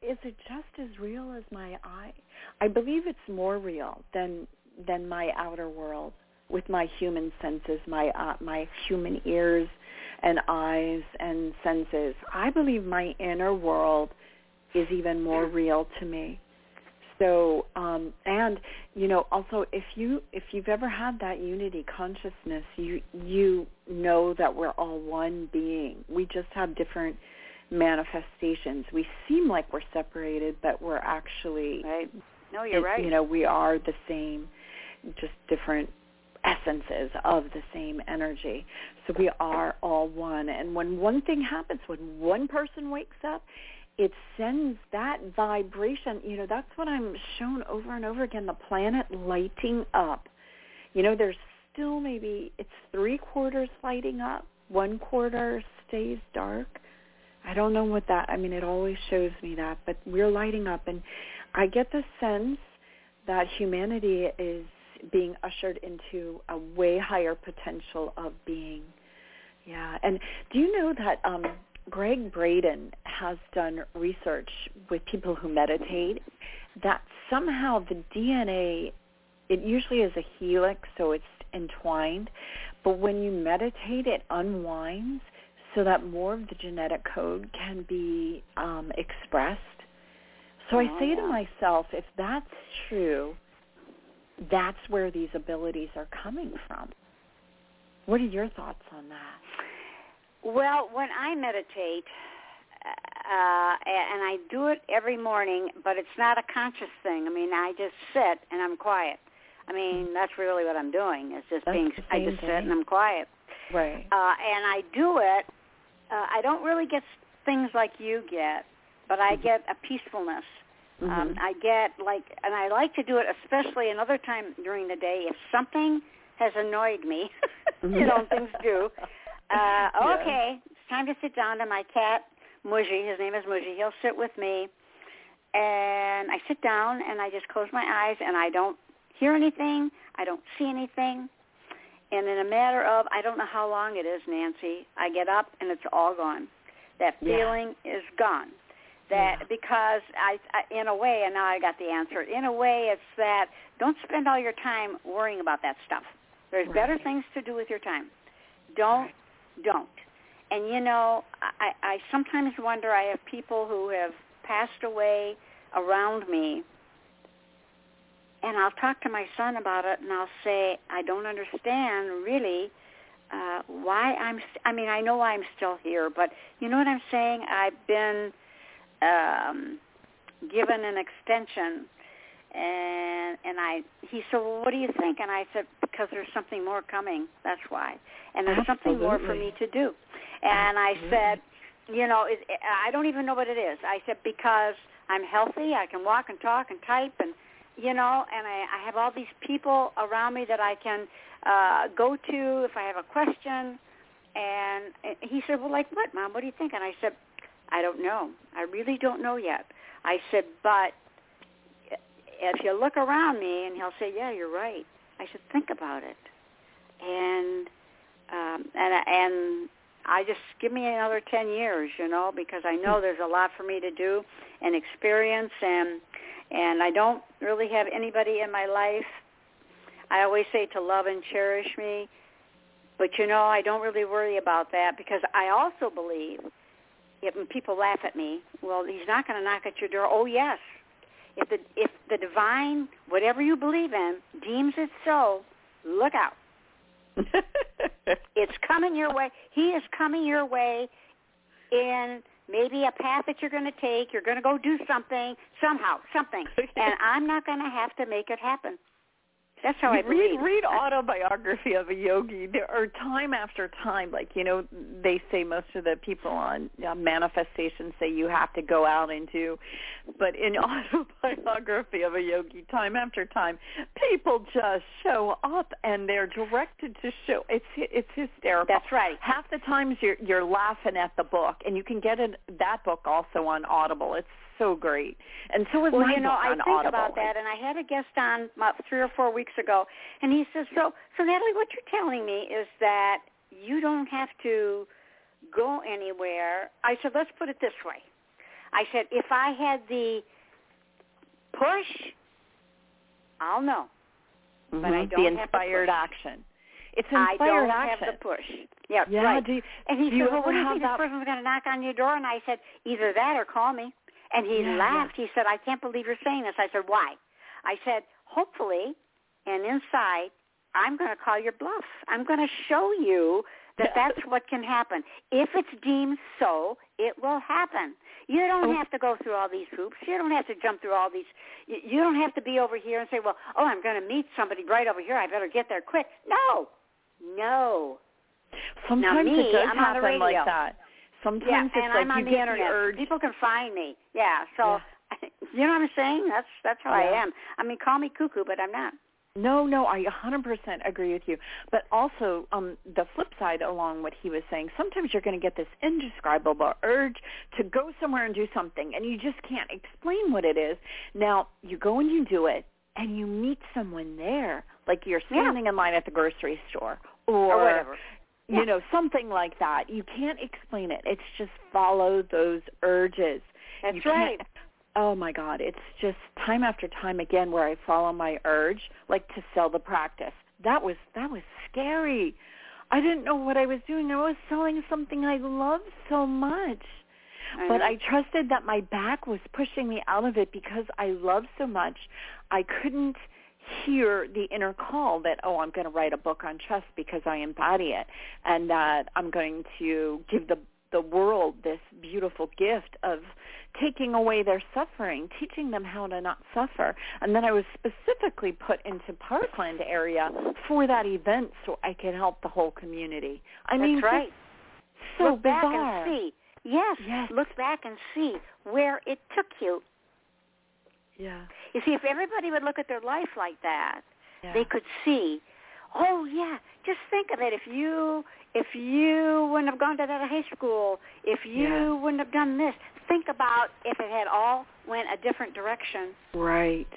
Speaker 3: is it just as real as my eye? I believe it's more real than my outer world with my human senses, my human ears and eyes and senses. I believe my inner world is even more real to me. So, and also if you've ever had that unity consciousness, you know that we're all one being. We just have different manifestations. We seem like we're separated, but we're actually
Speaker 2: right. No, you're right.
Speaker 3: We are the same, just different essences of the same energy. So we are all one. And when one thing happens, when one person wakes up, it sends that vibration. That's what I'm shown over and over again, the planet lighting up. There's still maybe it's 3/4 lighting up, 1/4 stays dark. I don't know what that, it always shows me that, but we're lighting up. And I get the sense that humanity is being ushered into a way higher potential of being. Yeah. And do you know that Greg Braden has done research with people who meditate that somehow the DNA, it usually is a helix, so it's entwined, but when you meditate, it unwinds so that more of the genetic code can be expressed. So I say to myself, if that's true, that's where these abilities are coming from. What are your thoughts on that?
Speaker 2: Well, when I meditate, and I do it every morning, but it's not a conscious thing. I just sit and I'm quiet. That's really what I'm doing. It's just I just sit and I'm quiet.
Speaker 3: Right.
Speaker 2: And I do it. I don't really get things like you get, but I get a peacefulness.
Speaker 3: Mm-hmm.
Speaker 2: I get and I like to do it, especially another time during the day if something has annoyed me. Things do. Okay, it's time to sit down to my cat, Mujie. His name is Mujie. He'll sit with me, and I sit down, and I just close my eyes, and I don't hear anything. I don't see anything. And in a matter of, I don't know how long it is, Nancy, I get up, and it's all gone. That feeling is gone. Because I, in a way, and now I got the answer, in a way it's that don't spend all your time worrying about that stuff. There's better things to do with your time. Don't. And, I sometimes wonder, I have people who have passed away around me, and I'll talk to my son about it, and I'll say, I don't understand really why I know I'm still here, but you know what I'm saying? I've been given an extension, and he said, well, what do you think? And I said, because there's something more coming, that's why. And there's something more for me to do. And I said, I don't even know what it is. I said, because I'm healthy, I can walk and talk and type, and, and I have all these people around me that I can go to if I have a question. And he said, well, like what, Mom? What do you think? And I said, I don't know. I really don't know yet. I said, but if you look around me, and he'll say, yeah, you're right. I said, think about it. And I just give me another 10 years, because I know there's a lot for me to do and experience, and I don't really have anybody in my life. I always say to love and cherish me, but, I don't really worry about that, because I also believe when people laugh at me, well, he's not going to knock at your door. Oh, yes. If the divine, whatever you believe in, deems it so, look out. It's coming your way. He is coming your way in maybe a path that you're going to take. You're going to go do something, somehow, something. And I'm not going to have to make it happen. That's how I believe.
Speaker 3: Read Autobiography of a Yogi. There are time after time, they say most of the people on manifestation say you have to go out into, but in Autobiography of a Yogi, time after time, people just show up and they're directed to show. It's hysterical.
Speaker 2: That's right.
Speaker 3: Half the times you're laughing at the book, and you can get that book also on Audible. It's so great. And so is my book on Audible.
Speaker 2: I think about that, and I had a guest on about 3 or 4 weeks ago, and he says, so Natalie, what you're telling me is that you don't have to go anywhere. I said, let's put it this way. I said, if I had the push, I'll know.
Speaker 3: Mm-hmm.
Speaker 2: But I don't
Speaker 3: the inspired
Speaker 2: have
Speaker 3: action. It's inspired
Speaker 2: I don't
Speaker 3: action.
Speaker 2: have the push. Yeah,
Speaker 3: yeah,
Speaker 2: right.
Speaker 3: And
Speaker 2: he
Speaker 3: do you
Speaker 2: said, well,
Speaker 3: ever
Speaker 2: what do you
Speaker 3: have
Speaker 2: think this
Speaker 3: that?
Speaker 2: person's going to knock on your door? And I said, either that or call me. And he laughed. He said, I can't believe you're saying this. I said, why? I said, hopefully, and inside, I'm going to call your bluff. I'm going to show you that that's what can happen. If it's deemed so, it will happen. You don't have to go through all these hoops. You don't have to jump through all these. You don't have to be over here and say, well, I'm going to meet somebody right over here. I better get there quick. No.
Speaker 3: Sometimes
Speaker 2: it
Speaker 3: does
Speaker 2: I'm
Speaker 3: happen like that. Sometimes it's
Speaker 2: and
Speaker 3: like
Speaker 2: I'm on
Speaker 3: you
Speaker 2: the
Speaker 3: get
Speaker 2: internet.
Speaker 3: the urge.
Speaker 2: People can find me. Yeah, so you know what I'm saying? That's how I am. I mean, call me cuckoo, but I'm not.
Speaker 3: No, I 100% agree with you. But also, the flip side along what he was saying, sometimes you're going to get this indescribable urge to go somewhere and do something, and you just can't explain what it is. Now, you go and you do it, and you meet someone there, like you're standing in line at the grocery store
Speaker 2: or whatever.
Speaker 3: You know, something like that. You can't explain it. It's just follow those urges.
Speaker 2: That's right.
Speaker 3: Oh, my God. It's just time after time again where I follow my urge, like to sell the practice. That was scary. I didn't know what I was doing. I was selling something I loved so much. But I trusted that my back was pushing me out of it because I loved so much. I couldn't hear the inner call that, I'm going to write a book on trust because I embody it, and that I'm going to give the world this beautiful gift of taking away their suffering, teaching them how to not suffer. And then I was specifically put into Parkland area for that event so I could help the whole community.
Speaker 2: That's right.
Speaker 3: So
Speaker 2: look
Speaker 3: bizarre.
Speaker 2: Back and see. Yes, look back and see where it took you.
Speaker 3: Yeah.
Speaker 2: You see, if everybody would look at their life like that, they could see, just think of it. If you wouldn't have gone to that high school, if you wouldn't have done this, think about if it had all went a different direction.
Speaker 3: Right.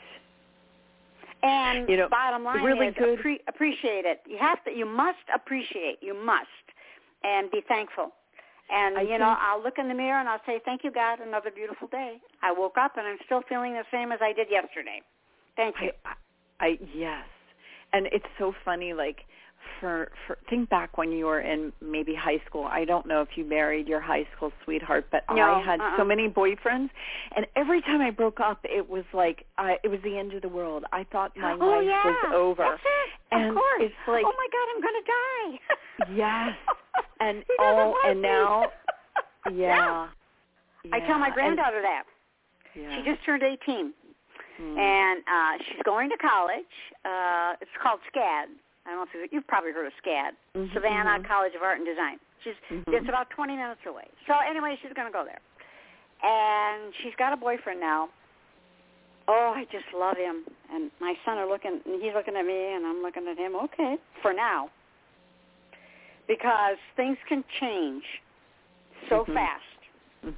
Speaker 2: And bottom line
Speaker 3: really
Speaker 2: is
Speaker 3: good.
Speaker 2: Appreciate it. You must appreciate. You must. And be thankful. And, I'll look in the mirror and I'll say, thank you, God, another beautiful day. I woke up and I'm still feeling the same as I did yesterday. Thank you.
Speaker 3: Yes. And it's so funny, like, for think back when you were in maybe high school. I don't know if you married your high school sweetheart, but I had so many boyfriends, and every time I broke up, it was like it was the end of the world. I thought my life was over.
Speaker 2: That's it.
Speaker 3: And
Speaker 2: of course.
Speaker 3: It's like,
Speaker 2: oh my God, I'm going to die.
Speaker 3: Yes. And
Speaker 2: now,
Speaker 3: yeah.
Speaker 2: I tell my granddaughter that.
Speaker 3: Yeah.
Speaker 2: She just turned 18, and she's going to college. It's called SCAD. I don't know if you've probably heard of SCAD, Savannah College of Art and Design. It's about 20 minutes away. So anyway, she's going to go there. And she's got a boyfriend now. Oh, I just love him. And my son he's looking at me, and I'm looking at him. Okay, for now. Because things can change so fast.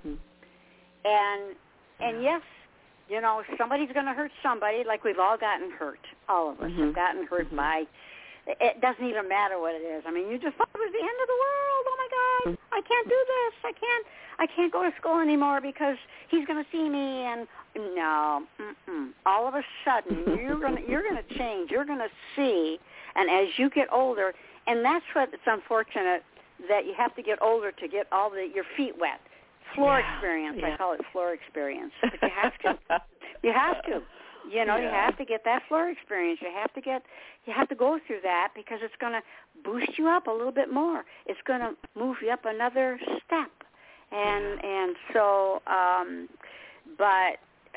Speaker 2: And yes, somebody's going to hurt somebody, like we've all gotten hurt. All of us have gotten hurt by. It doesn't even matter what it is. I mean, you just thought it was the end of the world. Oh my God, I can't do this. I can't go to school anymore because he's going to see me. And no, all of a sudden you're going to change. You're going to see, and as you get older, and that's what it's unfortunate that you have to get older to get all your feet wet. Floor experience. I call it floor experience. But you have to. You have to. You have to get that floor experience. You have to go through that because it's going to boost you up a little bit more. It's going to move you up another step. And so, I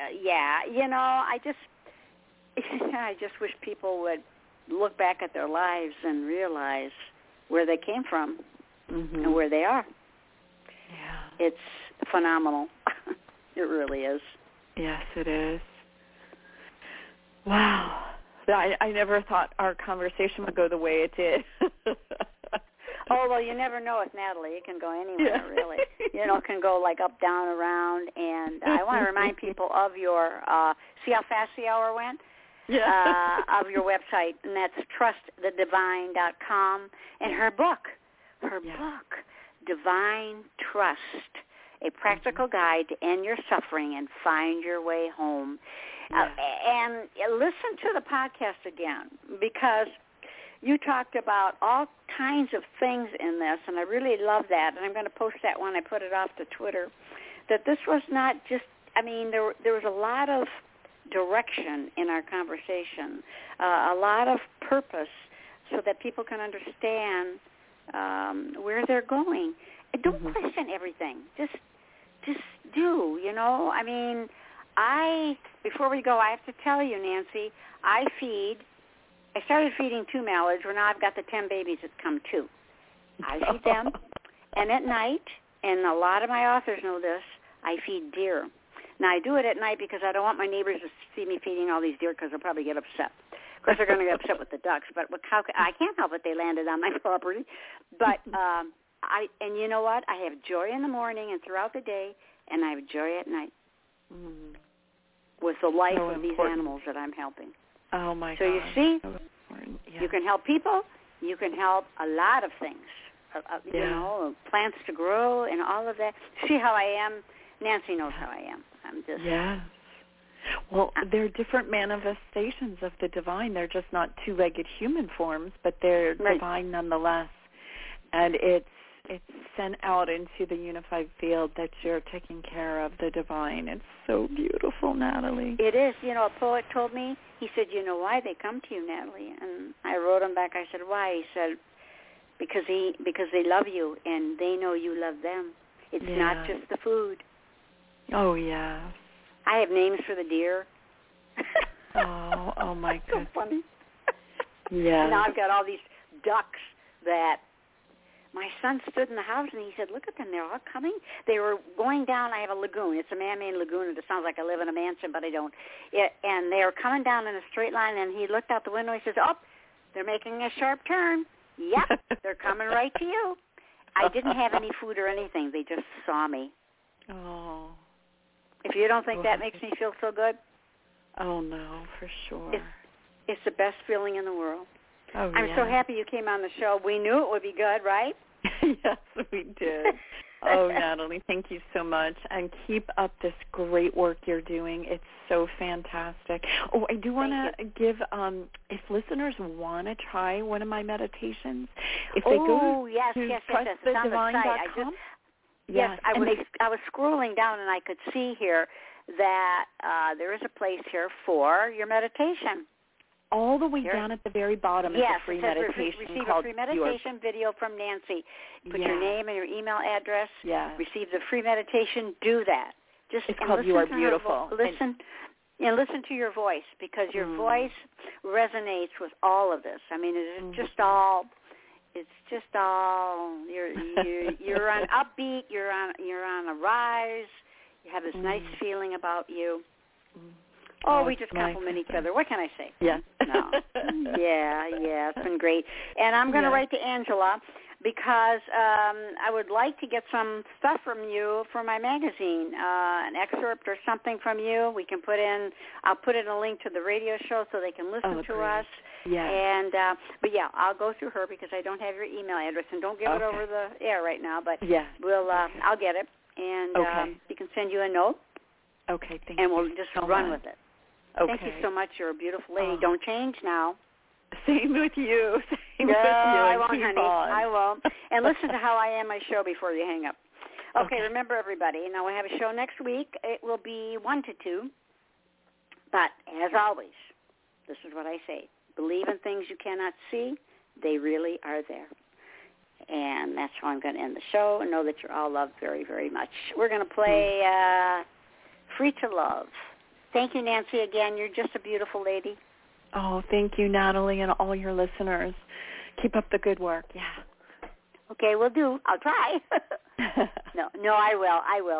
Speaker 2: just wish people would look back at their lives and realize where they came from and where they are. Yeah. It's phenomenal. It really is.
Speaker 3: Yes, it is. Wow. I never thought our conversation would go the way it did.
Speaker 2: Oh, well, you never know with Natalie. It can go anywhere, really. It can go like up, down, around. And I want to remind people of your, see how fast the hour went?
Speaker 3: Yeah.
Speaker 2: Of your website, and that's trustthedivine.com. And her book, Divine Trust. a practical guide to end your suffering and find your way home.
Speaker 3: Yeah.
Speaker 2: And listen to the podcast again, because you talked about all kinds of things in this, and I really love that. And I'm going to post that when I put it off to Twitter, that this was not just, I mean, there was a lot of direction in our conversation, a lot of purpose, so that people can understand where they're going. And don't question everything. Just do, you know. I mean, before we go, I have to tell you, Nancy, I started feeding 2 mallards. Well, now I've got the 10 babies that come too. I feed them, and at night, and a lot of my authors know this, I feed deer. Now, I do it at night because I don't want my neighbors to see me feeding all these deer, because they'll probably get upset. Of course, they're going to get upset with the ducks, but I can't help it. They landed on my property. But and you know what? I have joy in the morning and throughout the day, and I have joy at night with the life of these animals that I'm helping.
Speaker 3: Oh, my God.
Speaker 2: So you see,
Speaker 3: yeah.
Speaker 2: You can help people. You can help a lot of things, you know, plants to grow and all of that. See how I am? Nancy knows how I am. I'm just...
Speaker 3: Yes. Well, they're different manifestations of the divine. They're just not two-legged human forms, but they're divine nonetheless. And it's sent out into the unified field that you're taking care of the divine. It's so beautiful, Natalie.
Speaker 2: It is. You know, a poet told me, he said, you know why they come to you, Natalie? And I wrote him back. I said, why? He said, because they love you and they know you love them. It's not just the food.
Speaker 3: Oh, yeah.
Speaker 2: I have names for the deer.
Speaker 3: Oh my goodness.
Speaker 2: So funny.
Speaker 3: Yeah.
Speaker 2: Now I've got all these ducks that my son stood in the house and he said, look at them, they're all coming. They were going down, I have a lagoon. It's a man-made lagoon. It sounds like I live in a mansion, but I don't. And they were coming down in a straight line, and he looked out the window and he says, oh, they're making a sharp turn. Yep, they're coming right to you. I didn't have any food or anything. They just saw me.
Speaker 3: Oh.
Speaker 2: If you don't think that makes me feel so good.
Speaker 3: Oh, no, for sure.
Speaker 2: It's the best feeling in the world.
Speaker 3: Oh,
Speaker 2: I'm so happy you came on the show. We knew it would be good, right?
Speaker 3: Yes, we did. Oh, Natalie, thank you so much. And keep up this great work you're doing. It's so fantastic. Oh, I do want to give, if listeners want to try one of my meditations, if they go to trustthedivine.com.
Speaker 2: Yes, I was scrolling down and I could see here that there is a place here for your meditation.
Speaker 3: All the way down at the very bottom is a free meditation.
Speaker 2: Receive a free meditation video from Nancy. Put your name and your email address. Receive the free meditation. Do that.
Speaker 3: It's called You Are Beautiful.
Speaker 2: Listen to your voice, because your voice resonates with all of this. I mean, it's just all. It's just all. You're on upbeat. You're on a rise. You have this nice feeling about you. Oh, we just compliment each other. What can I say?
Speaker 3: Yeah.
Speaker 2: No. Yeah, it's been great. And I'm going to write to Angela, because I would like to get some stuff from you for my magazine, an excerpt or something from you. We can I'll put in a link to the radio show so they can listen to us.
Speaker 3: Yeah.
Speaker 2: And but I'll go through her, because I don't have your email address, and don't give it over the air right now. But I'll get it, and you can send you a note.
Speaker 3: Okay, thank you.
Speaker 2: And we'll just run with it.
Speaker 3: Okay.
Speaker 2: Thank you so much. You're a beautiful lady. Don't change now.
Speaker 3: Same with you. Same with you.
Speaker 2: I won't, honey. I won't. And listen to How I Am, my show, before you hang up. Okay, remember, everybody, now we have a show next week. It will be 1 to 2. But, as always, this is what I say. Believe in things you cannot see. They really are there. And that's how I'm going to end the show. And know that you're all loved very, very much. We're going to play Free to Love. Thank you, Nancy, again. You're just a beautiful lady.
Speaker 3: Oh, thank you, Natalie, and all your listeners. Keep up the good work. Yeah.
Speaker 2: Okay, we'll do. I'll try. No, I will.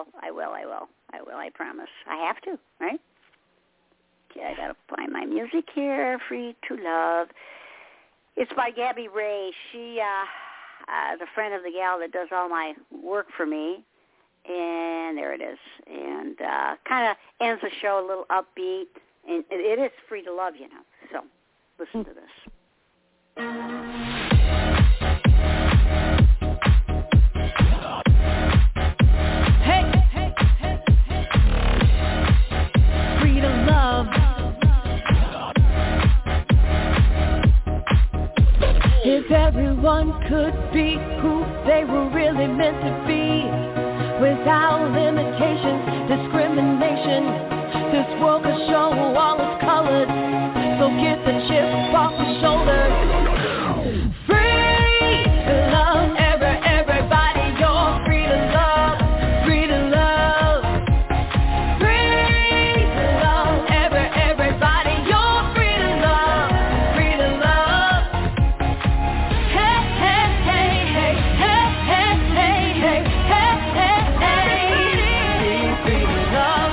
Speaker 2: I promise. I have to, right? Okay, I got to find my music here. Free to Love. It's by Gabby Ray. She, the friend of the gal that does all my work for me. And there it is. And kind of ends the show a little upbeat. And it is free to love, you know. So listen to this.
Speaker 4: Hey! could be who they were really meant to be, without limitations, discrimination. This world could show all its colors, so get the chip off your shoulders. Free to love everybody, you're free to love, free to love. Free to love everybody, you're free to love, free to love. Hey, hey, hey, hey, hey, hey, hey, hey, hey, hey, hey. Be free to love.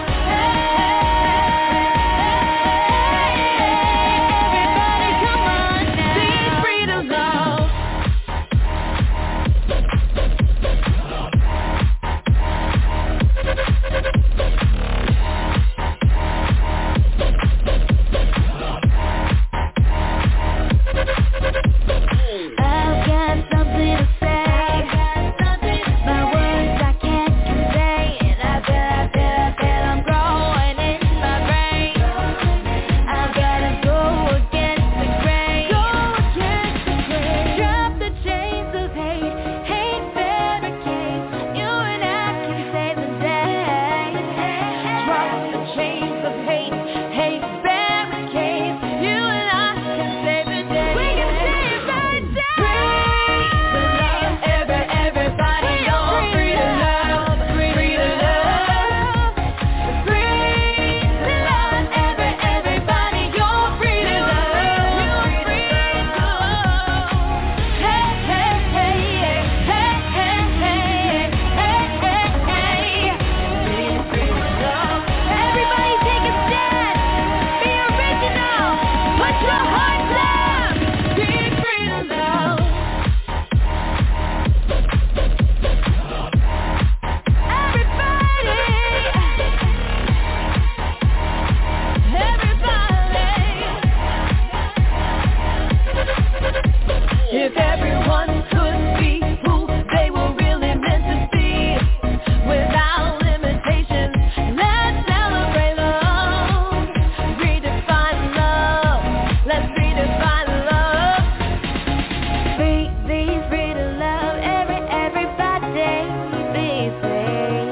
Speaker 4: If everyone could be who they were really meant to be, without limitations, let's celebrate love. Redefine love. Let's redefine love. Free, be free to love everybody. Be free.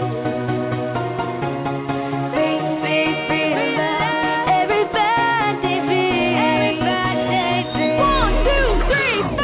Speaker 4: Free to love everybody. Be everybody. 1, 2, 3, 4.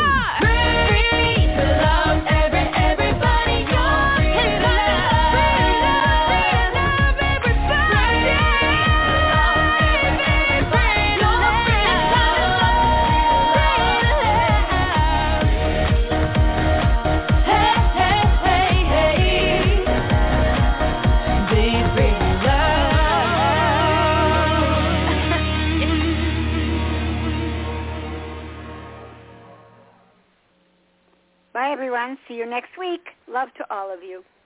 Speaker 2: Bye, everyone. See you next week. Love to all of you.